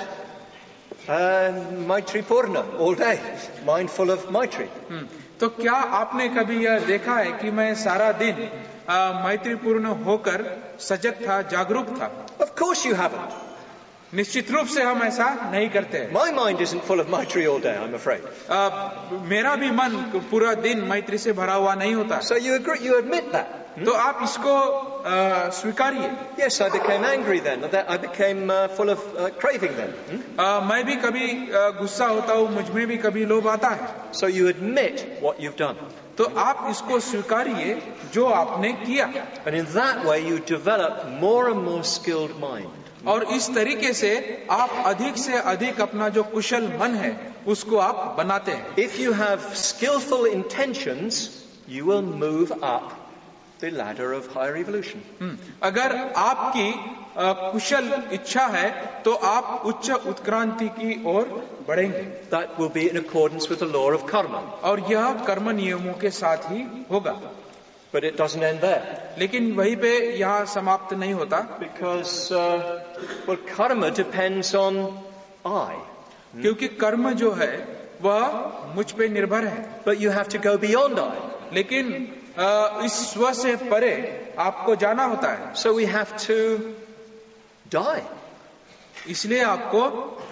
Maitri Purna all day, mindful of Maitri? तो क्या आपने कभी यह देखा है कि मैं सारा दिन मैत्रीपूर्ण होकर सजग था, जागरूक था? Of course you haven't. निश्चित रूप से हम ऐसा नहीं करते हैं. My mind isn't full of Maitri all day, I'm afraid. मेरा भी मन पूरा दिन मैत्री से भरा हुआ नहीं होता. So you agree, you admit that. तो आप इसको स्वीकारिए. Yes, I became angry then. I became full of craving then. मैं भी कभी गुस्सा होता हूँ, मुझ में भी कभी लोभ आता है. So you admit what you've done. तो आप इसको स्वीकारिए जो आपने किया. And in that way you develop more and more skilled mind. और इस तरीके से आप अधिक से अधिक अपना जो कुशल मन है उसको आप बनाते हैं. If you have skillful intentions, you will move up the ladder of higher evolution. अगर आपकी कुशल इच्छा है तो आप उच्च उत्क्रांति की ओर बढ़ेंगे. That will be in accordance with the law of karma. और यह कर्म नियमों के साथ ही होगा. But it doesn't end there. लेकिन वहीं पे यहाँ समाप्त नहीं होता. Because well, karma depends on I. क्योंकि कर्म जो है वह मुझ पे निर्भर है. But you have to go beyond I. लेकिन इस स्व से परे आपको जाना होता है. So we have to die. इसलिए आपको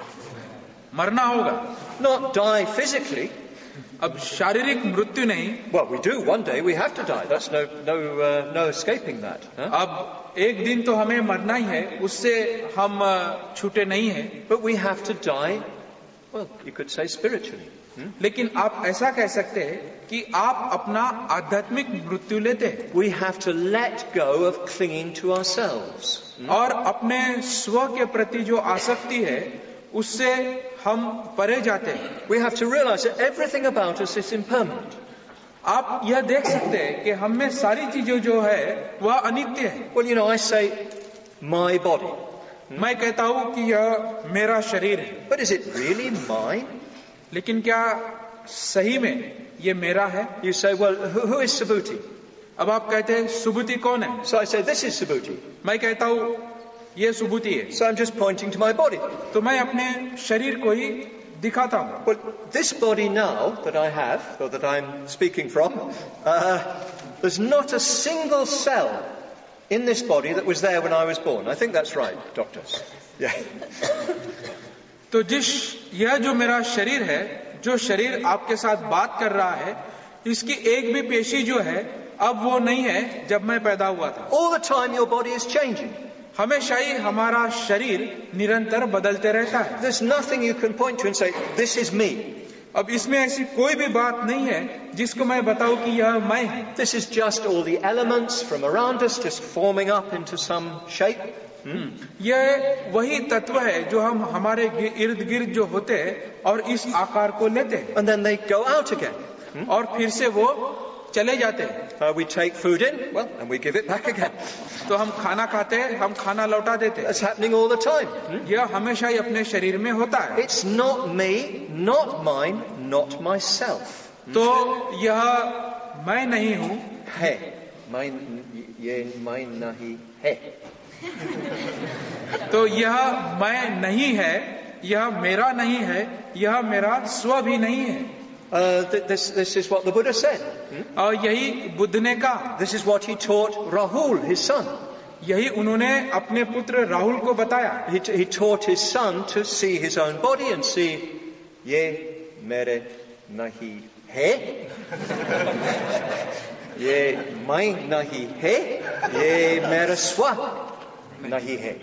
मरना होगा. Not die physically. अब शारीरिक मृत्यु नहीं. Well, we do one day. We have to die. That's no escaping that. Huh? अब एक दिन तो हमें मरना ही है, उससे हम छूटे नहीं हैं. But we have to die. Well, you could say spiritually. लेकिन आप ऐसा कह सकते हैं कि आप अपना आध्यात्मिक मृत्यु लेते हैं. We have to let go of clinging to ourselves. और अपने स्व के प्रति जो आसक्ति है उससे हम परे जाते हैं. We have to realize that everything about us is impermanent. आप यह देख सकते हैं कि हम में सारी चीजें जो है वह अनित्य है. Well, you know, I say my body. मैं कहता हूँ कि यह मेरा शरीर है. But is it really mine? लेकिन क्या सही में ये मेरा है? You say, well, who is Subhuti? अब आप कहते हैं सुबुति कौन है? So I say, this is Subhuti. मैं कहता हूँ ये सुबुति है. So I'm just pointing to my body. तो मैं अपने शरीर को ही दिखाता हूँ. Well, this body now that I have, or that I'm speaking from, there's not a single cell in this body that was there when I was born. I think that's right, doctors. Yeah. तो यह जो मेरा शरीर है, जो शरीर आपके साथ बात कर रहा है, इसकी एक भी पेशी जो है अब वो नहीं है जब मैं पैदा हुआ था. All the time your body is changing. हमेशा ही हमारा शरीर निरंतर बदलते रहता है. There's nothing you can point to and say, this is me. अब इसमें ऐसी कोई भी बात नहीं है जिसको मैं बताऊं कि यह मैं है. This is just all the elements from around us just forming up into some shape. यह वही तत्व है जो हम हमारे इर्द गिर्द जो होते हैं और इस आकार को लेते हैं. And then they go out again. और फिर से वो चले जाते हैं. We take food in, well, and we give it back again. तो हम खाना खाते हैं, हम खाना लौटा देते हैं. That's happening all the time. यह हमेशा ही अपने शरीर में होता है. It's not me, not mine, not myself. तो यह मैं नहीं हूँ, है. ये मैं नहीं है. तो यह मैं नहीं है, यह मेरा नहीं है, यह मेरा स्व भी नहीं है. This is what the Buddha said. और यही बुद्ध ने कहा. This is what he taught Rahul, his son. यही उन्होंने अपने पुत्र राहुल को बताया. He taught his son to see his own body and see, ये मेरे नहीं है, ये मैं नहीं है, ये मेरा स्व नहीं है.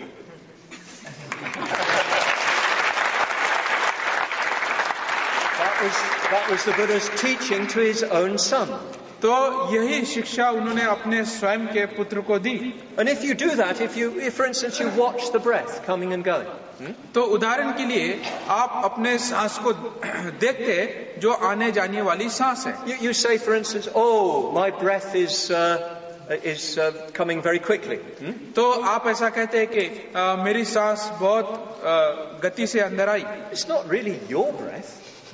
That was the Buddha's teaching to his own son. तो यही शिक्षा उन्होंने अपने स्वयं के पुत्र को दी. And if you do that, if for instance you watch the breath coming and going, तो उदाहरण के लिए आप अपने सांस को देखते जो आने जाने वाली सांस है. You say for instance, oh, my breath is coming very quickly. तो आप ऐसा कहते हैं कि मेरी सांस बहुत गति से अंदर आई. It's not really your breath.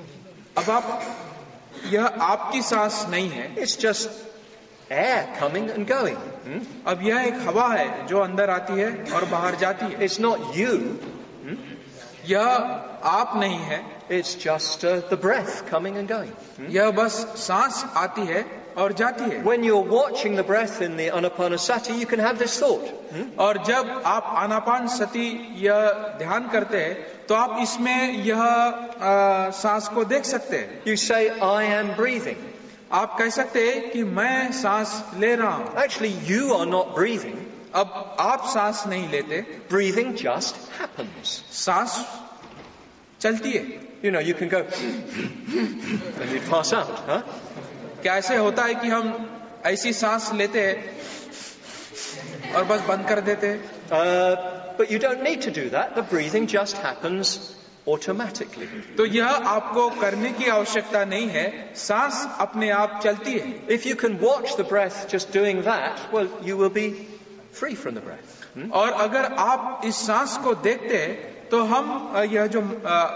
अब यह आपकी सांस नहीं है. It's just air coming and going. अब यह एक हवा है जो अंदर आती है और बाहर जाती है. It's not you. यह आप नहीं है. It's just the breath coming and going. यह बस सांस आती है और जाती है. When you're watching the breath in the Anapanasati, you can have this thought. और जब आप आनापान सति यह ध्यान करते हैं तो आप इसमें यह सांस को देख सकते हैं. You say, I am breathing. आप कह सकते हैं कि मैं सांस ले रहा हूँ. Actually, you are not breathing. अब आप सांस नहीं लेते. Breathing just happens. सांस चलती है. You know, you can go and you pass out, huh? क्या ऐसे होता है कि हम ऐसी सांस लेते हैं और बस बंद कर देते हैं. But you don't need to do that. The breathing just happens automatically. तो यह आपको करने की आवश्यकता नहीं है. सांस अपने आप चलती है. If you can watch the breath just doing that, well, you will be free from the breath. और अगर आप इस सांस को देखते हैं तो हम यह जो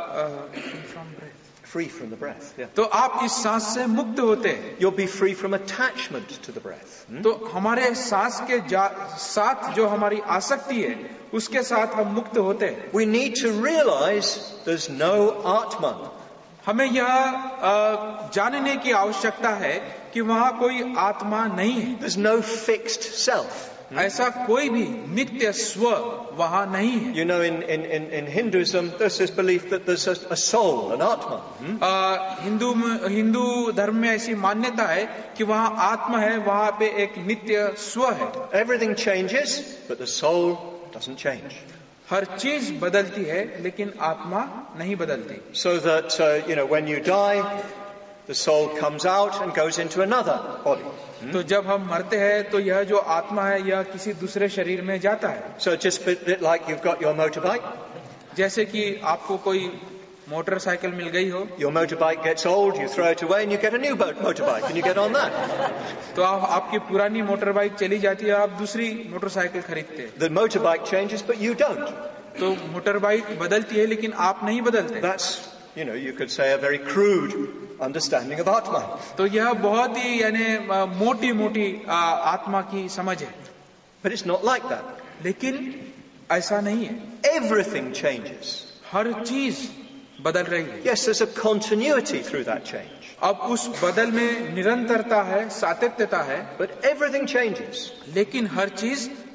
Free from the breath. Yeah. तो आप इस सांस से मुक्त होते हैं. You'll be free from attachment to the breath. तो हमारे सांस के साथ जो हमारी आसक्ति है उसके साथ हम मुक्त होते हैं. We need to realize there's no Atman. हमें यह जानने की आवश्यकता है कि वहाँ कोई आत्मा नहीं है. There's no fixed self. ऐसा कोई भी नित्य स्व वहाँ नहीं है. You know, in Hinduism, there's this belief that there's a soul, an Atman. Hindu धर्म में ऐसी मान्यता है कि वहाँ आत्मा है, वहाँ पे एक नित्य स्व है. Everything changes, but the soul doesn't change. हर चीज बदलती है लेकिन आत्मा नहीं बदलती. So that when you die, the soul comes out and goes into another body. तो जब हम मरते हैं तो यह जो आत्मा है यह किसी दूसरे शरीर में जाता है. So just a bit like you've got your motorbike. जैसे कि आपको कोई मोटरसाइकिल मिल गई हो. Your motorbike gets old, you throw it away and you get a new motorbike and you get on that. तो आपकी पुरानी मोटर बाइक चली जाती है, आप दूसरी मोटरसाइकिल खरीदते हैं. The motorbike changes but you don't. तो मोटर बाइक बदलती है लेकिन आप नहीं बदलते. That's, you could say, a very crude understanding of Atman. तो यह बहुत ही यानी मोटी मोटी आत्मा की समझ है. But it's not like that. लेकिन ऐसा नहीं है. Everything changes. हर चीज बदल रही है. Yes, there's a continuity through that change. अब उस बदल में निरंतरता है, सातत्यता है. But everything changes. लेकिन हर चीज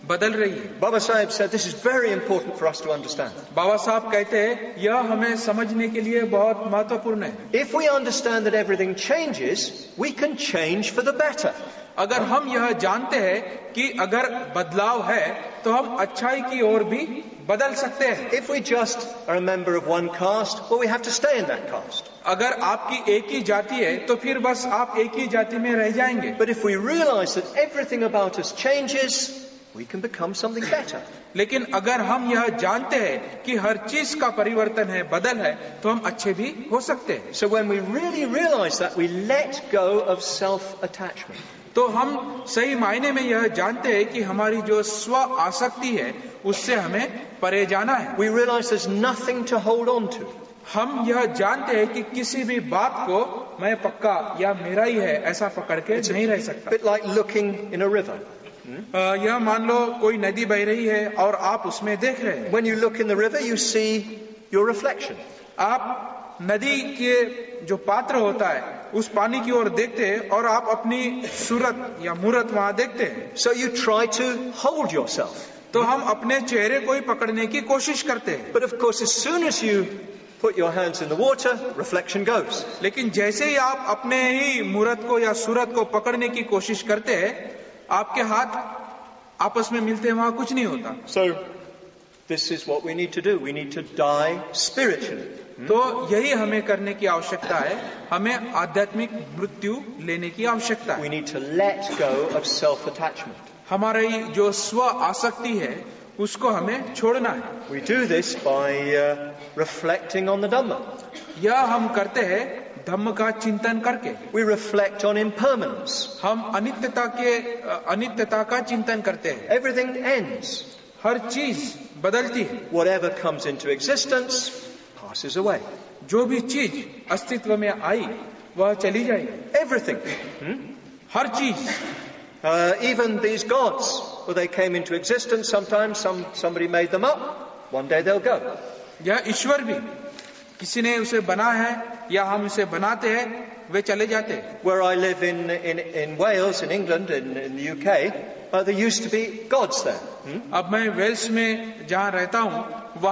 बदल रही है। Baba Sahib said this is very important for us to understand. बाबा साहब कहते हैं यह हमें समझने के लिए बहुत महत्वपूर्ण है। If we understand that everything changes, we can change for the better. अगर हम यह जानते हैं कि अगर बदलाव है तो हम अच्छाई की ओर भी बदल सकते हैं। If we just are a member of one caste, well, we have to stay in that caste. अगर आपकी एक ही जाति है तो फिर बस आप एक ही जाति में रह जाएंगे। But if we realize that everything about us changes, we can become something better. लेकिन अगर हम यह जानते हैं कि हर चीज का परिवर्तन है, बदल है, तो हम अच्छे भी हो सकते हैं। So when we really realize that, we let go of self-attachment. तो हम सही मायने में यह जानते हैं कि हमारी जो स्व आसक्ति है उससे हमें परे जाना है। We realize there's nothing to hold on to. हम यह जानते हैं कि किसी भी बात को मैं पक्का या मेरा ही है ऐसा पकड़ के नहीं रह सकता। Bit like looking in a river. यह मान लो कोई नदी बह रही है और आप उसमें देख रहे हैं। When you look in the river, you see your reflection. आप नदी के जो पात्र होता है उस पानी की ओर देखते हैं और आप अपनी सूरत या मूरत वहां देखते हैं। So you try to hold yourself. तो हम अपने चेहरे को ही पकड़ने की कोशिश करते हैं। But of course, as soon as you put your hands in the water, reflection goes. लेकिन जैसे ही आप अपने ही मूरत को या सूरत को पकड़ने की कोशिश करते हैं, आपके हाथ आपस में मिलते हैं, वहां कुछ नहीं होता। So this is what we need to do. We need to die spiritually. तो यही हमें करने की आवश्यकता है, हमें आध्यात्मिक मृत्यु लेने की आवश्यकता We है। need to let go of self-attachment. हमारी जो स्व आसक्ति है उसको हमें छोड़ना है। We do this by reflecting on the Dhamma. यह हम करते हैं धम्म का चिंतन करके। We reflect on impermanence. हम अनित्यता का चिंतन करते हैं। Everything ends. हर चीज बदलती है। Whatever comes into existence passes away. जो भी चीज अस्तित्व में आई वह चली जाएगी। Everything. हर चीज। Even these gods, well, they came into existence sometimes. Somebody made them up. One day they'll go. यह ईश्वर भी किसी ने उसे बना है या हम उसे बनाते हैं, वे चले जाते हैं। Where I live in Wales, in England, in the UK, there used to be gods there. अब मैं वेल्स में जहाँ रहता हूँ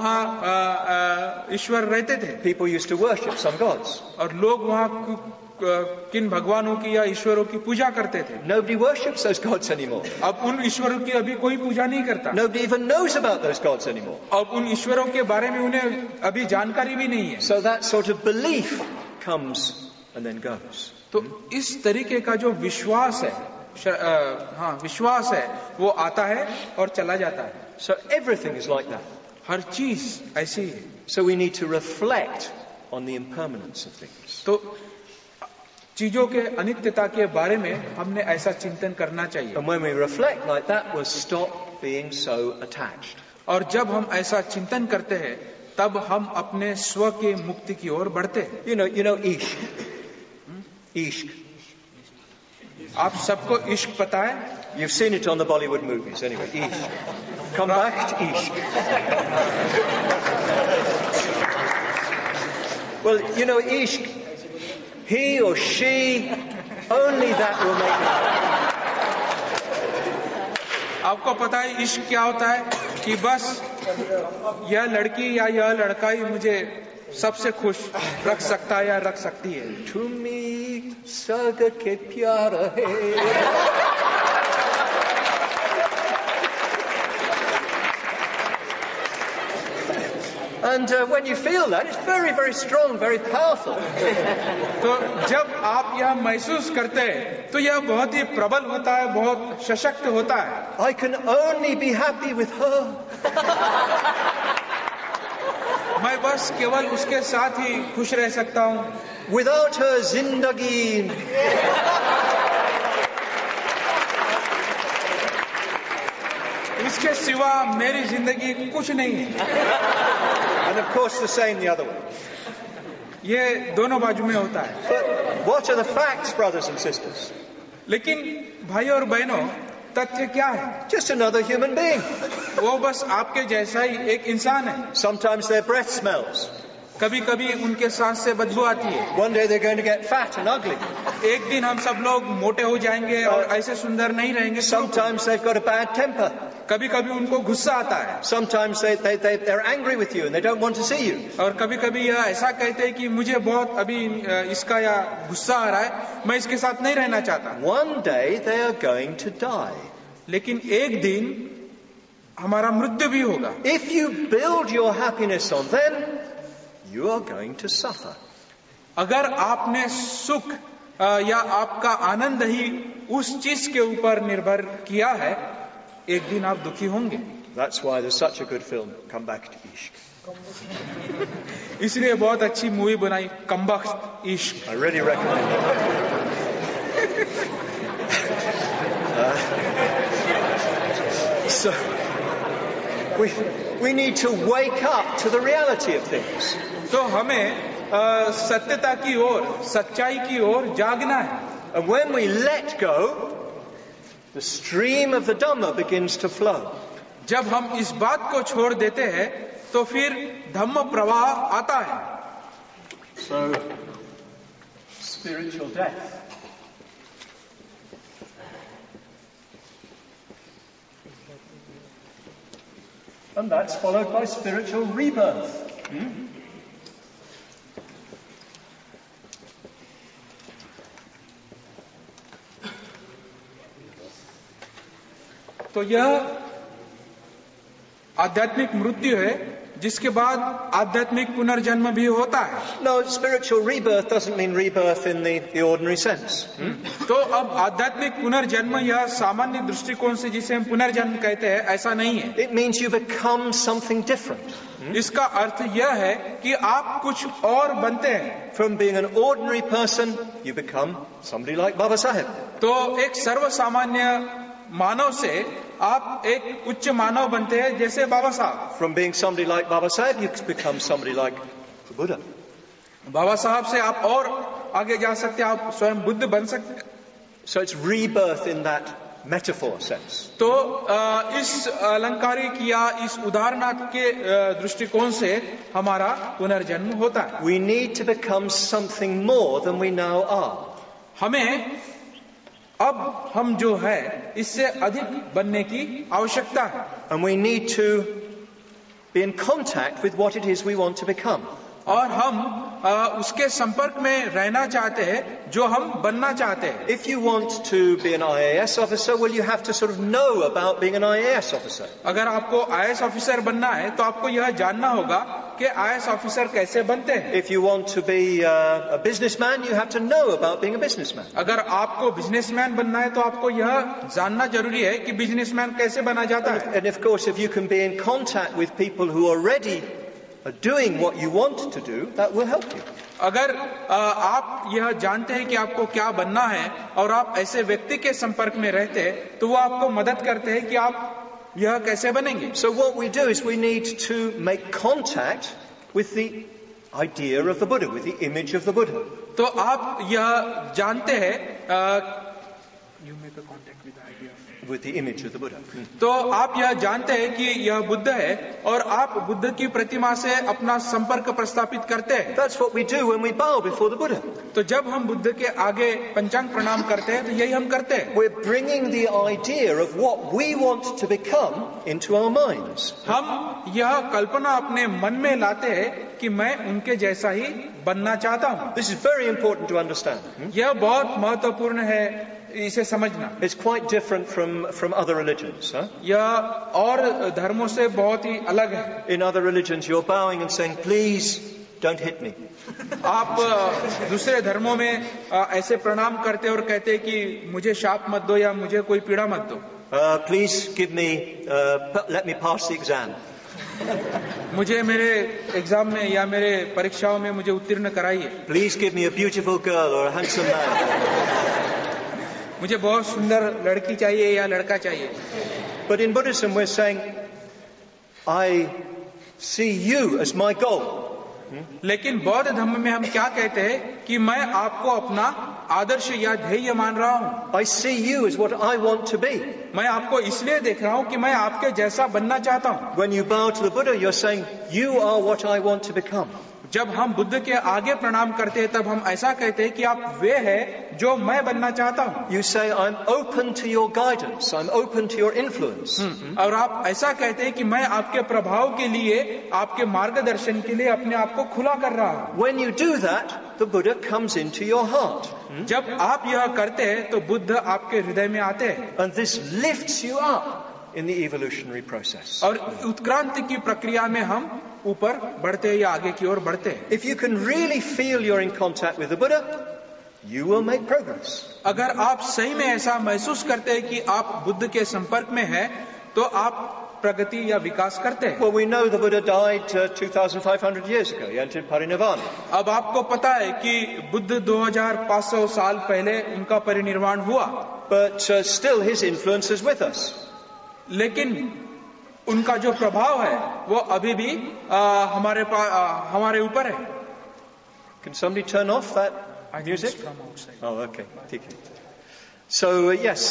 वहाँ ईश्वर रहते थे। People used to worship some gods. और लोग वहाँ किन भगवानों की या ईश्वरों की पूजा करते थे। Nobody worships those gods anymore. अब उन ईश्वरों की अभी कोई पूजा नहीं करता। Nobody even knows about those gods anymore. अब उन ईश्वरों के बारे में उन्हें अभी जानकारी भी नहीं है। So that sort of belief comes and then goes. तो इस तरीके का जो विश्वास है, विश्वास है, वो आता है और चला जाता है। So everything is like that. हर चीज ऐसी है। So we need to reflect on the impermanence of things. तो चीजों के अनित्यता के बारे में हमने ऐसा चिंतन करना चाहिए। And when we reflect like that, we'll stop being so attached. और जब हम ऐसा चिंतन करते हैं तब हम अपने स्व के मुक्ति की ओर बढ़ते हैं। You know ishq. Ishq. आप सबको इश्क पता है? You've seen it on the Bollywood movies anyway. Ishq. Come back to ishq. Well, you know ishq. He or she, only that will make it. आपको पता है इश्क क्या होता है? कि बस यह लड़की या यह लड़का ही मुझे सबसे खुश रख सकता है या रख सकती है। तुम्हें सग के प्यार है। And when you feel that, it's very, very strong, very powerful. तो जब आप यह महसूस करते हैं तो यह बहुत ही प्रबल होता है, बहुत सशक्त होता है। I can only be happy with her. मैं बस केवल उसके साथ ही खुश रह सकता हूँ। Without her, जिंदगी इसके सिवा मेरी जिंदगी कुछ नहीं है। And of course the same the other way. ये दोनों बाजू में होता है। But what are the facts, brothers and sisters? लेकिन भाई और बहनों, तथ्य क्या है? Just another human being. वो बस आपके जैसा ही एक इंसान है। Sometimes their breath smells. कभी कभी उनके सांस से बदबू आती है. One day they're going to get fat and ugly. एक दिन हम सब लोग मोटे हो जाएंगे और ऐसे सुंदर नहीं रहेंगे. Sometimes they've got a bad temper. कभी कभी उनको गुस्सा आता है. Sometimes they're angry with you and they don't want to see you. और कभी कभी यह ऐसा कहते हैं कि मुझे बहुत अभी इसका या गुस्सा आ रहा है, मैं इसके साथ नहीं रहना चाहता. One day they are going to die. लेकिन एक दिन हमारा मृत्यु भी होगा. If you build your happiness on them, you are going to suffer. अगर आपने सुख या आपका आनंद ही उस चीज के ऊपर निर्भर किया है, एक दिन आप दुखी होंगे. That's why there's such a good film, Come Back to Ishq. इसलिए बहुत अच्छी मूवी बनाई, कम बैक इश्क. I really recommend it. So we need to wake up to the reality of things. तो हमें सत्यता की ओर, सच्चाई की ओर जागना है. And when we let go, the stream of the Dhamma begins to flow. जब हम इस बात को छोड़ देते हैं तो फिर धम्म प्रवाह आता है. So, spiritual death. And that's followed by spiritual rebirth. तो यह आध्यात्मिक मृत्यु है, जिसके बाद आध्यात्मिक पुनर्जन्म भी होता है. No, spiritual rebirth doesn't mean rebirth in the ordinary sense. तो अब आध्यात्मिक पुनर्जन्म यह सामान्य दृष्टिकोण से जिसे हम पुनर्जन्म कहते हैं, ऐसा नहीं है. It means you become something different. इसका अर्थ यह है कि आप कुछ और बनते हैं. From being an ordinary person, you become somebody like Baba Sahib. तो एक सर्वसामान्य मानव से आप एक उच्च मानव बनते हैं, जैसे बाबा साहब. From being somebody like Baba Sahib, you become somebody like the Buddha. बाबा साहब से आप और आगे जा सकते हैं, आप स्वयं बुद्ध बन सकते हैं. So it's rebirth in that metaphor sense. तो इस अलंकारिक या इस उदाहरणार्थ के दृष्टिकोण से हमारा पुनर्जन्म होता है. We need to become something more than we now are. हमें अब हम जो है इससे अधिक बनने की आवश्यकता है. And we need to be in contact with what it is we want to become. और हम उसके संपर्क में रहना चाहते हैं जो हम बनना चाहते हैं. If you want to be an IAS officer, well, you have to sort of know about being an IAS officer. अगर आपको IAS ऑफिसर बनना है तो आपको यह जानना होगा कि IAS ऑफिसर कैसे बनते हैं. If you want to be a businessman, you have to know about being a businessman. अगर आपको बिजनेसमैन बनना है तो आपको यह जानना जरूरी है कि बिजनेसमैन कैसे बना जाता है. And of course, if you can be in contact with people who already are doing what you want to do, that will help you. अगर आप यह जानते हैं कि आपको क्या बनना है और आप ऐसे व्यक्ति के संपर्क में रहते हैं तो वो आपको मदद करते हैं कि आप यह कैसे बनेंगे. So what we do is we need to make contact with the idea of the Buddha, with the image of the Buddha. तो आप यह जानते हैं, you make a contact with the idea with the image of the Buddha. तो आप यह जानते हैं कि यह बुद्ध है और आप बुद्ध की प्रतिमा से अपना संपर्क प्रस्थापित करते हैं. That's what we do when we bow before the Buddha. तो जब हम बुद्ध के आगे पंचांग प्रणाम करते हैं तो यही हम करते हैं. We're bringing the idea of what we want to become into our minds. हम यह कल्पना अपने मन में लाते हैं कि मैं उनके जैसा ही बनना चाहता हूँ. This is very important to understand. यह बहुत महत्वपूर्ण है इसे समझना. It's quite different from other religions. यह और धर्मों से बहुत ही अलग है. In other religions, you're bowing and saying, "Please don't hit me." आप दूसरे धर्मों में ऐसे प्रणाम करते और कहते हैं कि मुझे शाप मत दो या मुझे कोई पीड़ा मत दो. Please let me pass the exam. मुझे मेरे एग्जाम में या मेरे परीक्षाओं में मुझे उत्तीर्ण कराइए. Please give me a beautiful girl or a handsome man. मुझे बहुत सुंदर लड़की चाहिए या लड़का चाहिए. But in Buddhism we're saying, I see you as my goal. लेकिन बौद्ध धर्म में हम क्या कहते हैं कि मैं आपको अपना आदर्श या ध्येय मान रहा हूँ. I see you as what I want to be. मैं आपको इसलिए देख रहा हूँ कि मैं आपके जैसा बनना चाहता हूँ. When you bow to the Buddha, you're saying, you are what I want to become. जब हम बुद्ध के आगे प्रणाम करते हैं तब हम ऐसा कहते हैं कि आप वे हैं जो मैं बनना चाहता हूं. You say, I'm open to your guidance, I'm open to your influence. और आप ऐसा कहते हैं कि मैं आपके प्रभाव के लिए, आपके मार्गदर्शन के लिए अपने आप को खुला कर रहा हूं. When you do that, the Buddha comes into your heart. जब आप यह करते हैं तो बुद्ध आपके हृदय में आते हैं. And this lifts you up in the evolutionary process. और उत्क्रांति की प्रक्रिया में हम ऊपर बढ़ते हैं या आगे की ओर बढ़ते हैं. If you can really feel you're in contact with the Buddha, you will make progress. अगर आप सही में ऐसा महसूस करते हैं कि आप बुद्ध के संपर्क में हैं, तो आप प्रगति या विकास करते हैं. Well, we know the Buddha died 2,500 years ago. He entered parinirvana. अब आपको पता है कि बुद्ध 2500 साल पहले उनका परिनिर्वाण हुआ. But still his influence is with us. लेकिन उनका जो प्रभाव है वो अभी भी हमारे ऊपर है. Can somebody turn off that music? Oh, okay. So yes,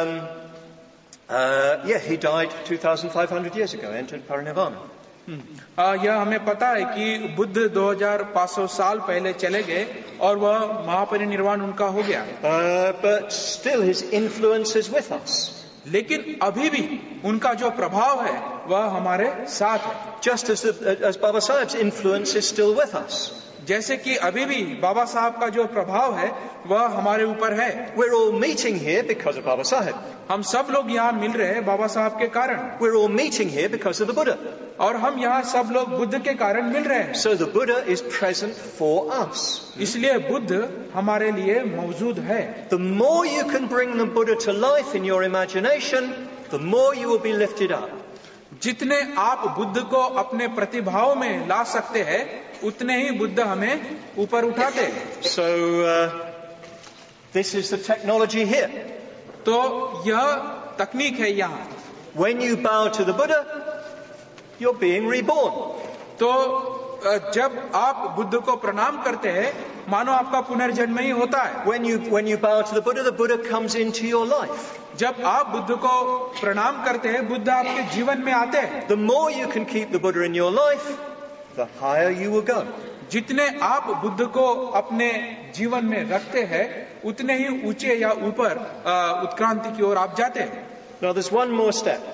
he died 2,500 years ago. Entered parinirvana. यह हमें पता है कि बुद्ध 2500 साल पहले चले गए और वह महापरिनिर्वाण उनका हो गया. But still his influence is with us. लेकिन अभी भी उनका जो प्रभाव है वह हमारे साथ है. Just as Baba Sahib's influence is still with us. जैसे कि अभी भी बाबा साहब का जो प्रभाव है वह हमारे ऊपर है. We're all meeting here because of Baba Sahib. हम सब लोग यहाँ मिल रहे हैं बाबा साहब के कारण. We're all meeting here because of the Buddha. और हम यहाँ सब लोग बुद्ध के कारण मिल रहे हैं. So the Buddha is present for us. इसलिए बुद्ध हमारे लिए मौजूद है. The more you can bring the Buddha to life in your imagination, the more you will be lifted up. जितने आप बुद्ध को अपने प्रतिभाव में ला सकते हैं उतने ही बुद्ध हमें ऊपर उठाते हैं. So this is the technology here. तो यह तकनीक है यहाँ. When you bow to the Buddha, you're being reborn. तो जब आप बुद्ध को प्रणाम करते हैं मानो आपका पुनर्जन्म ही होता है. When you bow to the Buddha comes into your life. जब आप बुद्ध को प्रणाम करते हैं बुद्ध आपके जीवन में आते हैं. The more you can keep the Buddha in your life, the higher you will go. जितने आप बुद्ध को अपने जीवन में रखते हैं उतने ही ऊंचे या ऊपर उत्क्रांति की ओर आप जाते हैं. Now there's one more step.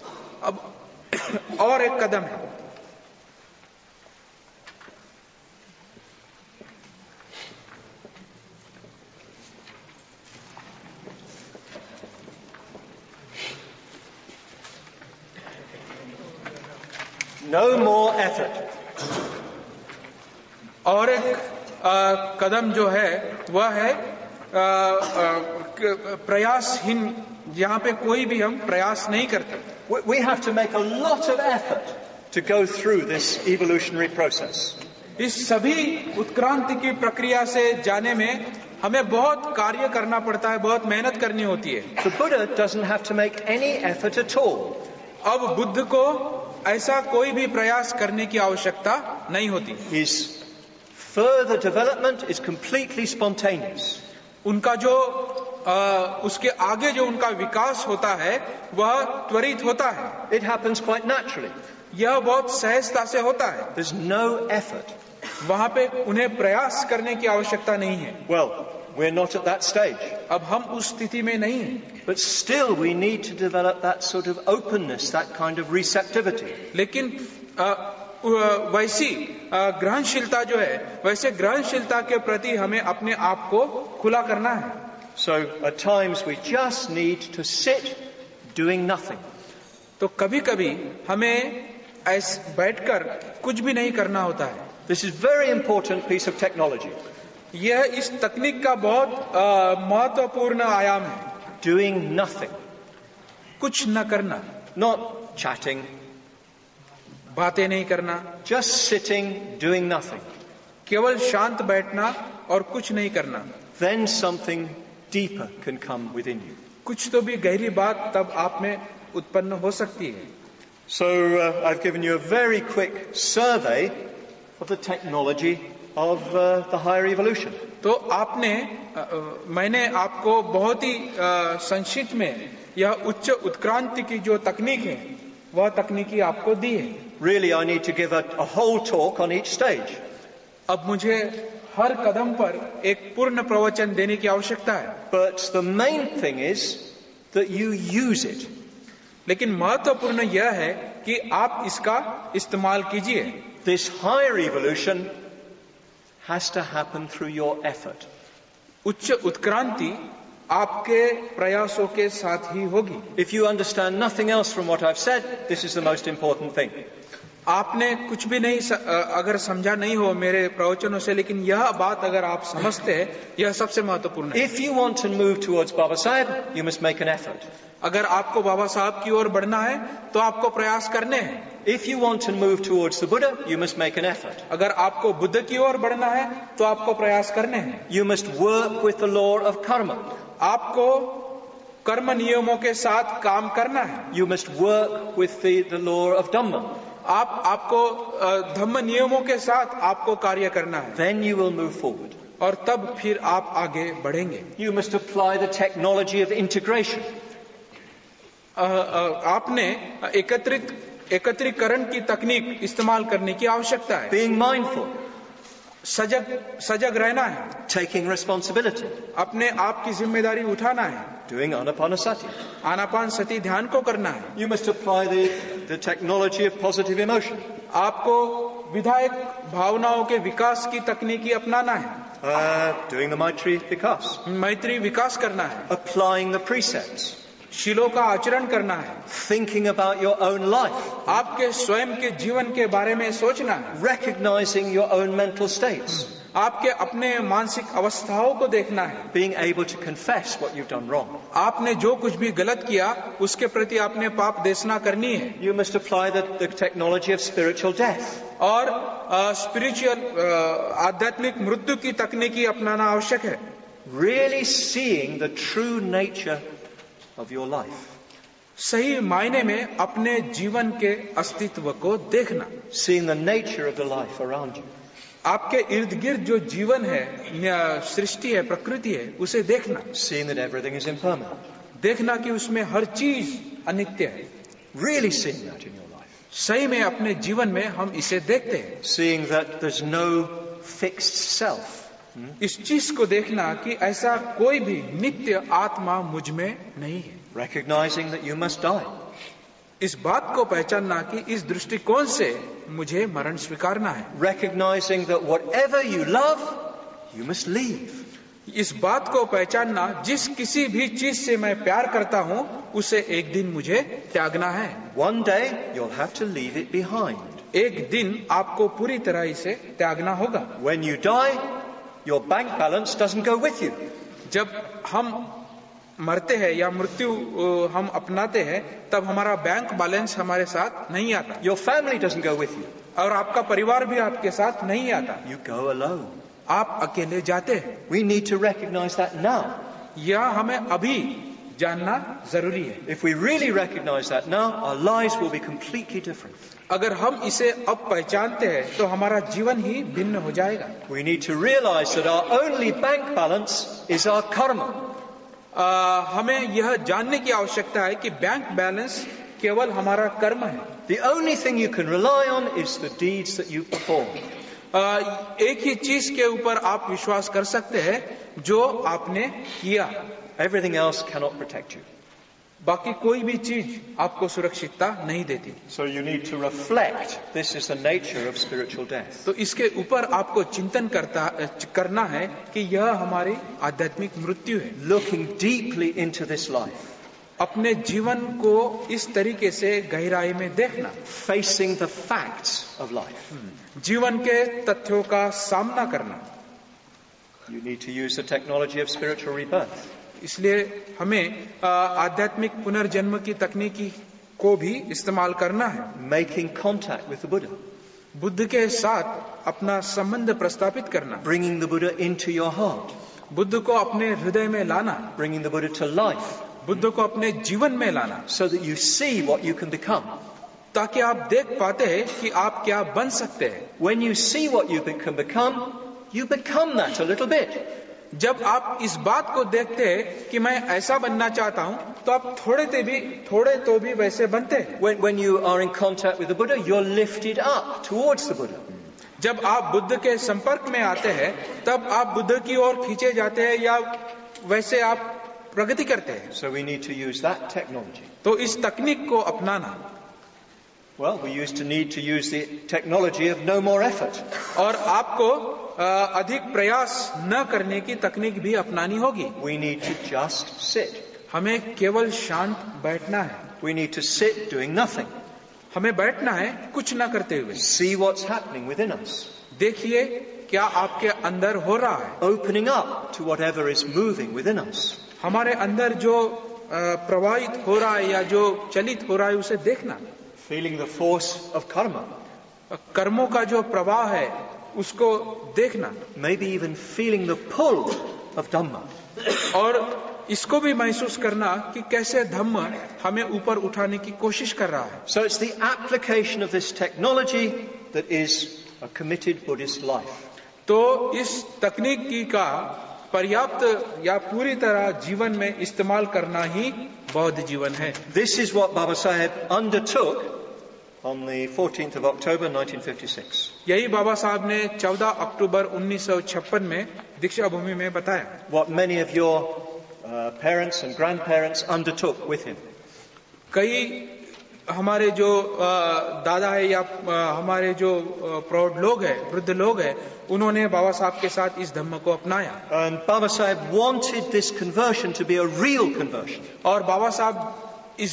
अब और एक कदम है. No more effort. और एक कदम जो है वह है प्रयासहीन, जहाँ पे कोई भी हम प्रयास नहीं करते. We have to make a lot of effort to go through this evolutionary process. इस सभी उत्क्रांति की प्रक्रिया से जाने में हमें बहुत कार्य करना पड़ता है, बहुत मेहनत करनी होती है. The Buddha doesn't have to make any effort at all. अब बुद्ध को ऐसा कोई भी प्रयास करने की आवश्यकता नहीं होती. His further development is completely spontaneous. उनका जो उसके आगे जो उनका विकास होता है वह त्वरित होता है. It happens quite naturally. यह बहुत सहजता से होता है. There's no effort. वहां पे उन्हें प्रयास करने की आवश्यकता नहीं है. Well, we're not at that stage. अब हम उस स्थिति में नहीं हैं. But still we need to develop that sort of openness, that kind of receptivity. लेकिन वैसी ग्रहणशीलता जो है, वैसे ग्रहणशीलता के प्रति हमें अपने आप को खुला करना है. So at times we just need to sit doing nothing. तो कभी कभी हमें ऐसे बैठकर कुछ भी नहीं करना होता है. This is very important piece of technology. यह इस तकनीक का बहुत महत्वपूर्ण आयाम है. Doing nothing. कुछ न करना. Not chatting. बातें नहीं करना. Just sitting, doing nothing. केवल शांत बैठना और कुछ नहीं करना. Then something deeper can come within you. कुछ तो भी गहरी बात तब आप में उत्पन्न हो सकती है. So I've given you a very quick survey of the technology of the higher evolution. तो मैंने आपको बहुत ही संक्षिप्त में यह उच्च उत्क्रांति की जो तकनीक है वह तकनीकी आपको दी है. Really, I need to give a whole talk on each stage. अब मुझे हर कदम पर एक पूर्ण प्रवचन देने की आवश्यकता है, but the main thing is that you use it. लेकिन महत्वपूर्ण यह है कि आप इसका इस्तेमाल कीजिए. This higher evolution has to happen through your effort. उच्च उत्क्रांति आपके प्रयासों के साथ ही होगी. If you understand nothing else from what I've said, this is the most important thing. आपने कुछ भी नहीं अगर समझा नहीं हो मेरे प्रवचनों से, लेकिन यह बात अगर आप समझते हैं, यह सबसे महत्वपूर्ण है. If you want to move towards Baba Sahib, you must make an effort. अगर आपको बाबा साहब की ओर बढ़ना है तो आपको प्रयास करने हैं. If you want to move towards the Buddha, you must make an effort. अगर आपको बुद्ध की ओर बढ़ना है तो आपको प्रयास करने हैं. You must work with the law of karma. आपको कर्म नियमों के साथ काम करना है. You must work with the law of Dhamma. आपको धम्म नियमों के साथ आपको कार्य करना है. Then you will move forward. और तब फिर आप आगे बढ़ेंगे. You must apply the technology of integration. आपने एकत्रीकरण की तकनीक इस्तेमाल करने की आवश्यकता है. Being mindful. सजग रहना है. Taking responsibility. अपने आप की जिम्मेदारी उठाना है. Doing anapanasati. आनापान सती ध्यान को करना है. You must apply the technology of positive emotion. आपको विधायक भावनाओं के विकास की तकनीकी अपनाना है. Doing the Maitri Vikas. मैत्री विकास करना है. Applying the precepts. शीलों का आचरण करना है. Thinking about your own life. आपके स्वयं के जीवन के बारे में सोचना है. Recognizing your own mental states. आपके अपने मानसिक अवस्थाओं को देखना है. Being able to confess what you've done wrong. आपने जो कुछ भी गलत किया उसके प्रति आपने पाप देशना करनी है. You must apply the technology of spiritual death. और स्पिरिचुअल आध्यात्मिक मृत्यु की तकनीकी अपनाना आवश्यक है. Really seeing the true nature of your life. सही मायने में अपने जीवन के अस्तित्व को देखना. Seeing the nature of the life around you. आपके इर्द गिर्द जो जीवन है, सृष्टि है, प्रकृति है, उसे देखना. Seeing that everything is impermanent. देखना कि उसमें हर चीज अनित्य है. Really seeing that in your life. सही में अपने जीवन में हम इसे देखते हैं. Seeing that there's no fixed self. इस चीज को देखना कि ऐसा कोई भी नित्य आत्मा मुझ में नहीं है. Recognizing that you must die. इस बात को पहचानना कि इस दृष्टिकोण से मुझे मरण स्वीकारना है. Recognizing that whatever you love, you must leave. इस बात को पहचानना जिस किसी भी चीज से मैं प्यार करता हूँ उसे एक दिन मुझे त्यागना है. One day you'll have to leave it behind. एक दिन आपको पूरी तरह इसे त्यागना होगा. When you die, your bank balance doesn't go with you. जब हम मरते हैं या मृत्यु हम अपनाते हैं तब हमारा बैंक बैलेंस हमारे साथ नहीं आता. Your family doesn't go with you. और आपका परिवार भी आपके साथ नहीं आता. You go alone. आप अकेले जाते हैं. We need to recognize that now. यह हमें अभी जानना जरूरी है. If we really recognize that now, our lives will be completely different. अगर हम इसे अब पहचानते हैं तो हमारा जीवन ही भिन्न हो जाएगा. We need to realize that our only bank balance is our karma. हमें यह जानने की आवश्यकता है कि बैंक बैलेंस केवल हमारा कर्म है. The only thing you can rely on is the deeds that you perform. एक ही चीज के ऊपर आप विश्वास कर सकते हैं जो आपने किया. Everything else cannot protect you. बाकी कोई भी चीज आपको सुरक्षितता नहीं देती. So you need to reflect. This is the nature of spiritual death. तो इसके ऊपर आपको चिंतन करना है कि यह हमारी आध्यात्मिक मृत्यु है. Looking deeply into this life. अपने जीवन को इस तरीके से गहराई में देखना. Facing the facts of life. जीवन के तथ्यों का सामना करना. You need to use the technology of spiritual rebirth. इसलिए हमें आध्यात्मिक पुनर्जन्म की तकनीकी को भी इस्तेमाल करना है. Making contact with the Buddha. Buddha के साथ अपना संबंध प्रस्थापित करना. Bringing the Buddha into your heart. Buddha को अपने हृदय में लाना. Bringing the Buddha to life. Buddha को अपने जीवन में लाना. So that you see what you can become. ताकि आप देख पाते हैं कि आप क्या बन सकते हैं. When you see what you can become, you become that a little bit. जब आप इस बात को देखते हैं कि मैं ऐसा बनना चाहता हूं तो आप थोड़े तो भी वैसे बनते हैं. When you are in contact with the Buddha, you're lifted up towards the Buddha. जब आप बुद्ध के संपर्क में आते हैं तब आप बुद्ध की ओर खींचे जाते हैं या वैसे आप प्रगति करते हैं. So we need to use that technology. तो इस तकनीक को अपनाना. Well, we used to need to use the technology of no more effort. और आपको अधिक प्रयास न करने की तकनीक भी अपनानी होगी. We need to just sit. हमें केवल शांत बैठना है. We need to sit doing nothing. हमें बैठना है कुछ न करते हुए. See what's happening within us. देखिए क्या आपके अंदर हो रहा है. Opening up to whatever is moving within us. हमारे अंदर जो प्रवाहित हो रहा है या जो चलित हो रहा है उसे देखना. Feeling the force of karma. कर्मों का जो प्रवाह है उसको देखना. Maybe even feeling the pull of Dhamma. और इसको भी महसूस करना कि कैसे धम्म हमें ऊपर उठाने की कोशिश कर रहा है. So it's the application of this technology that is a committed Buddhist life. तो इस तकनीकी का पर्याप्त या पूरी तरह जीवन में इस्तेमाल करना ही बौद्ध जीवन है. This is what Baba Saheb undertook on the 14th of October 1956. यही बाबा साहब ने 14 अक्टूबर 1956 में दीक्षा भूमि में बताया. What many of your parents and grandparents undertook with him. कई हमारे जो दादा है या हमारे जो प्रौढ़ लोग हैं, वृद्ध लोग हैं, उन्होंने बाबा साहब के साथ इस धम्म को अपनाया. And Baba Saheb wanted this conversion to be a real conversion. और बाबा साहब इस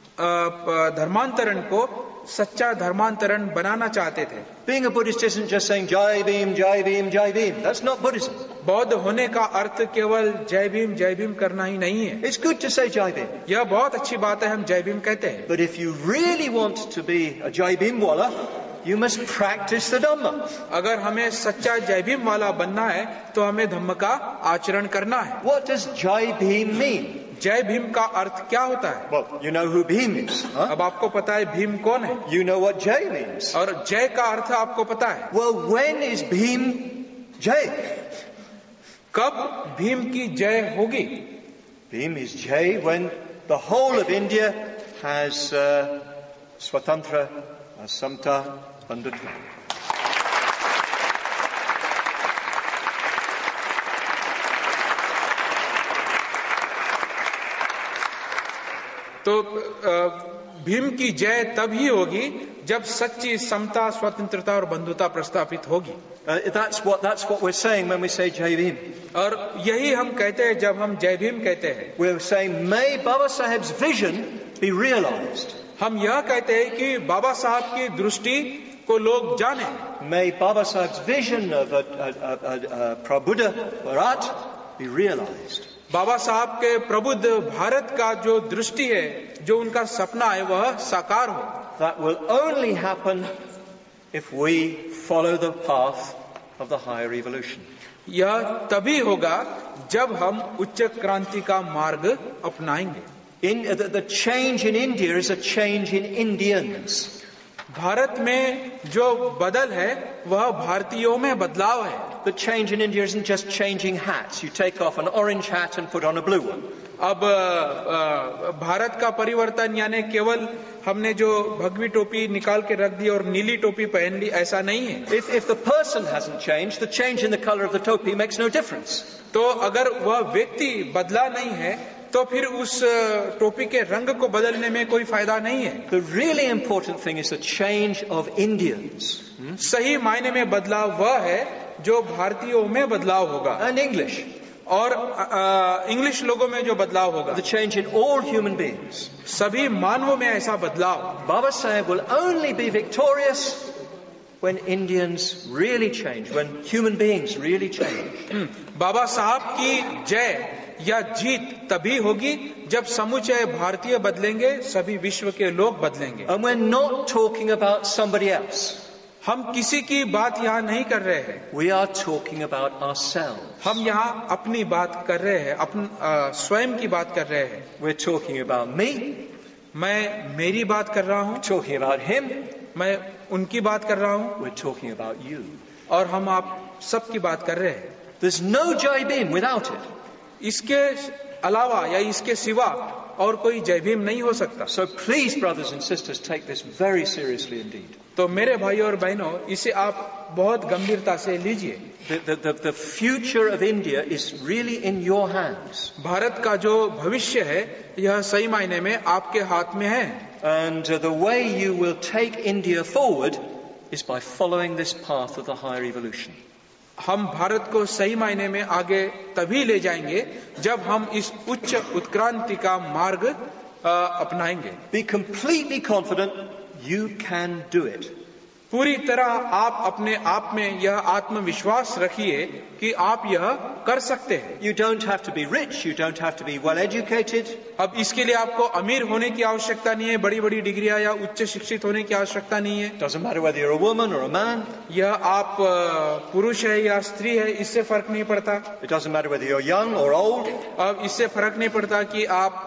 धर्मांतरण को सच्चा धर्मांतरण बनाना चाहते थे. Being a Buddhist isn't just saying Jai Bhim, Jai Bhim, Jai Bhim. That's not Buddhism. बौद्ध होने का अर्थ केवल जय भीम करना ही नहीं है. It's good to say Jai Bhim. यह बहुत अच्छी बात है, हम जय भीम कहते हैं. But if you really want to be a Jai Bhim wala, you must practice the Dhamma. अगर हमें सच्चा जय भीम वाला बनना है तो हमें धम्म का आचरण करना है. What does Jai Bhim mean? जय भीम का अर्थ क्या होता है? Well, you know who Bhim is. Huh? अब आपको पता है भीम कौन है. You know what Jai means. और जय का अर्थ आपको पता है. Well, when is Bhim Jai? कब भीम की जय होगी? Bhim is Jai when the whole of India has Swatantra, Samta, Bandhutva. तो भीम की जय तभी होगी जब सच्ची समता, स्वतंत्रता और बंधुता प्रस्थापित होगी. That's what we're saying when we say Jai Bhim. और यही हम कहते हैं जब हम जय भीम कहते हैं. We're saying may Baba Saheb's vision be realized. हम यह कहते हैं कि बाबा साहब की दृष्टि को लोग जाने. May Baba Saheb's vision of a Prabuddha Bharat be realized. बाबा साहब के प्रबुद्ध भारत का जो दृष्टि है, जो उनका सपना है, वह साकार हो. That will only happen if we follow the path of the higher evolution. यह तभी होगा जब हम उच्च क्रांति का मार्ग अपनाएंगे. The change in India is a change in Indians. Bharat में जो बदल है वह भारतीयों में बदलाव है. The change in India isn't just changing hats. You take off an orange hat and put on a blue one. अब भारत का परिवर्तन यानी केवल हमने जो भगवी टोपी निकाल के रख दी और नीली टोपी पहन ली, ऐसा नहीं है. If the person hasn't changed, the change in the color of the topi makes no difference. तो अगर वह व्यक्ति बदला नहीं है तो फिर उस टोपी के रंग को बदलने में कोई फायदा नहीं है. The really important thing is the change of Indians. सही मायने में बदलाव वह है जो भारतीयों में बदलाव होगा. And English. और इंग्लिश लोगों में जो बदलाव होगा. The change in all human beings. सभी मानवों में ऐसा बदलाव. Baba Saheb will only be victorious when Indians really change, when human beings really change. बाबा साहब की जय या जीत तभी होगी जब समुचय भारतीय बदलेंगे, सभी विश्व के लोग बदलेंगे. And we're not talking about somebody else. हम किसी की बात यहाँ नहीं कर रहे हैं. We are talking about ourselves. हम यहाँ अपनी बात कर रहे हैं, स्वयं की बात कर रहे हैं. We're talking about me. मैं मेरी बात कर रहा हूँ. Talking about him. मैं उनकी बात कर रहा हूँ. We're talking about you. और हम आप सबकी बात कर रहे हैं. There's no Jai Bhim without it. इसके अलावा या इसके सिवा और कोई जय भीम नहीं हो सकता। So please, brothers and sisters, take this very seriously indeed. तो मेरे भाइयों और बहनों, इसे आप बहुत गंभीरता से लीजिए। The future of India is really in your hands. Bharat का जो भविष्य है यह सही मायने में आपके हाथ में है। And the way you will take India forward is by following this path of the higher evolution. हम भारत को सही मायने में आगे तभी ले जाएंगे जब हम इस उच्च उत्क्रांति का मार्ग अपनाएंगे। Be completely confident you can do it. पूरी तरह आप अपने आप में यह आत्मविश्वास रखिए कि आप यह कर सकते हैं। You don't have to be rich, you don't have to be well educated. अब इसके लिए आपको अमीर होने की आवश्यकता नहीं है, बड़ी बड़ी डिग्रियां या उच्च शिक्षित होने की आवश्यकता नहीं है। Doesn't matter whether you're a woman or a man. यह आप पुरुष है या स्त्री है, इससे फर्क नहीं पड़ता। It doesn't matter whether you're young or old. अब इससे फर्क नहीं पड़ता कि आप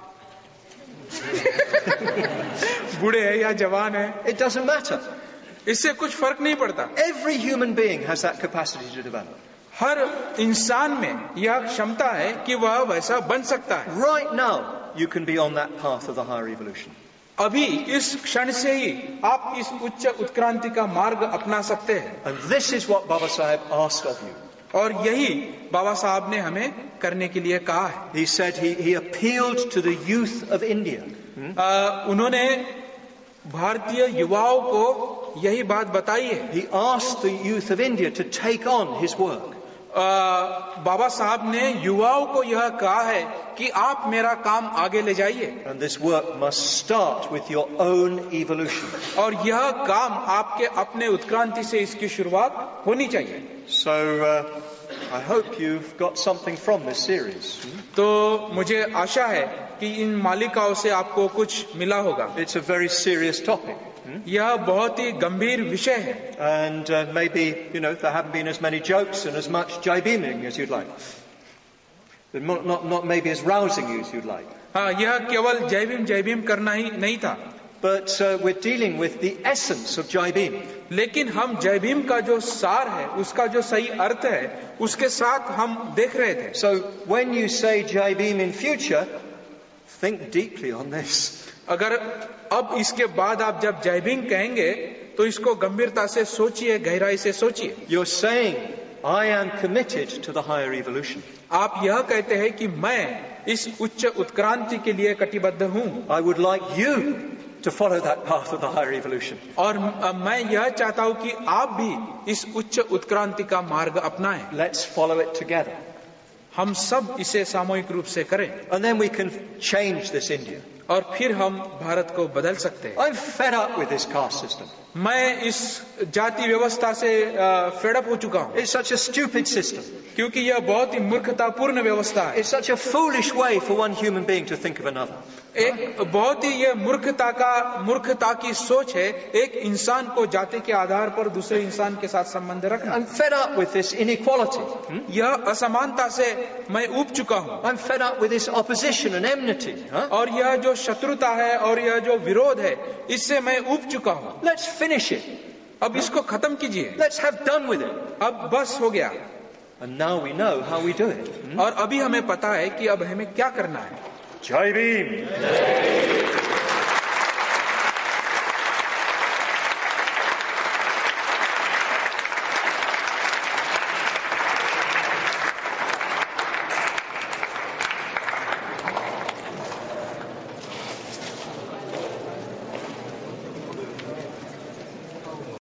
बूढ़े हैं या जवान हैं। It doesn't matter. इससे कुछ फर्क नहीं पड़ता। Every human being has that capacity to develop. हर इंसान में यह क्षमता है कि वह वैसा बन सकता है। Right now, you can be on that path of the higher evolution. अभी इस क्षण से ही आप इस उच्च उत्क्रांति का मार्ग अपना सकते हैं। And this is what Baba Sahib asked of you. और यही बाबा साहब ने हमें करने के लिए कहा है। He said he appealed to the youth of India. उन्होंने भारतीय युवाओं को यही बात बताई है। He asked the youth of India to take on his work. बाबा साहब ने युवाओं को यह कहा है कि आप मेरा काम आगे ले जाइए। And this work must start with your own evolution. और यह काम आपके अपने उत्क्रांति से इसकी शुरुआत होनी चाहिए। So I hope you've got something from this series. तो मुझे आशा है कि इन मालिकाओं से आपको कुछ मिला होगा। It's a very serious topic. यह बहुत ही गंभीर विषय है। And maybe, there haven't been as many jokes and as much jai-beaming as you'd like. Not maybe as rousing as you'd like. हाँ, यह केवल जय भीम करना ही नहीं था। But we're dealing with the essence of jai-beam. लेकिन हम जय भीम का जो सार है, उसका जो सही अर्थ है, उसके साथ हम देख रहे थे। So when you say jai-beam in future, think deeply on this. अगर अब इसके बाद आप जब जय भीम कहेंगे तो इसको गंभीरता से सोचिए, गहराई से सोचिए। You're saying, I am committed to the higher evolution. आप यह कहते हैं कि मैं इस उच्च उत्क्रांति के लिए कटिबद्ध हूँ। I would like you to follow that path of the higher evolution. और मैं यह चाहता हूँ कि आप भी इस उच्च उत्क्रांति का मार्ग अपनाएं। Let's follow it together. हम सब इसे सामूहिक रूप से करें। And then we can change this India. और फिर हम भारत को बदल सकते हैं। I'm fed up with this caste system. मैं इस जाति व्यवस्था से फेड अप हो चुका हूँ। It's such a stupid system. क्योंकि यह बहुत ही मूर्खतापूर्ण व्यवस्था है। It's such a foolish way for one human being to think of another. एक बहुत ही यह मूर्खता की सोच है, एक इंसान को जाति के आधार पर दूसरे इंसान के साथ संबंध रखना। I'm fed up with this inequality. यह असमानता से मैं ऊब चुका हूँ। I'm fed up with this opposition and enmity. और यह जो शत्रुता है और यह जो विरोध है, इससे मैं ऊब चुका हूँ। Let's finish it. अब इसको खत्म कीजिए। Let's have done with it. अब बस हो गया। And now we know how we do it. और अभी हमें पता है कि अब हमें क्या करना है। Jai Bhim.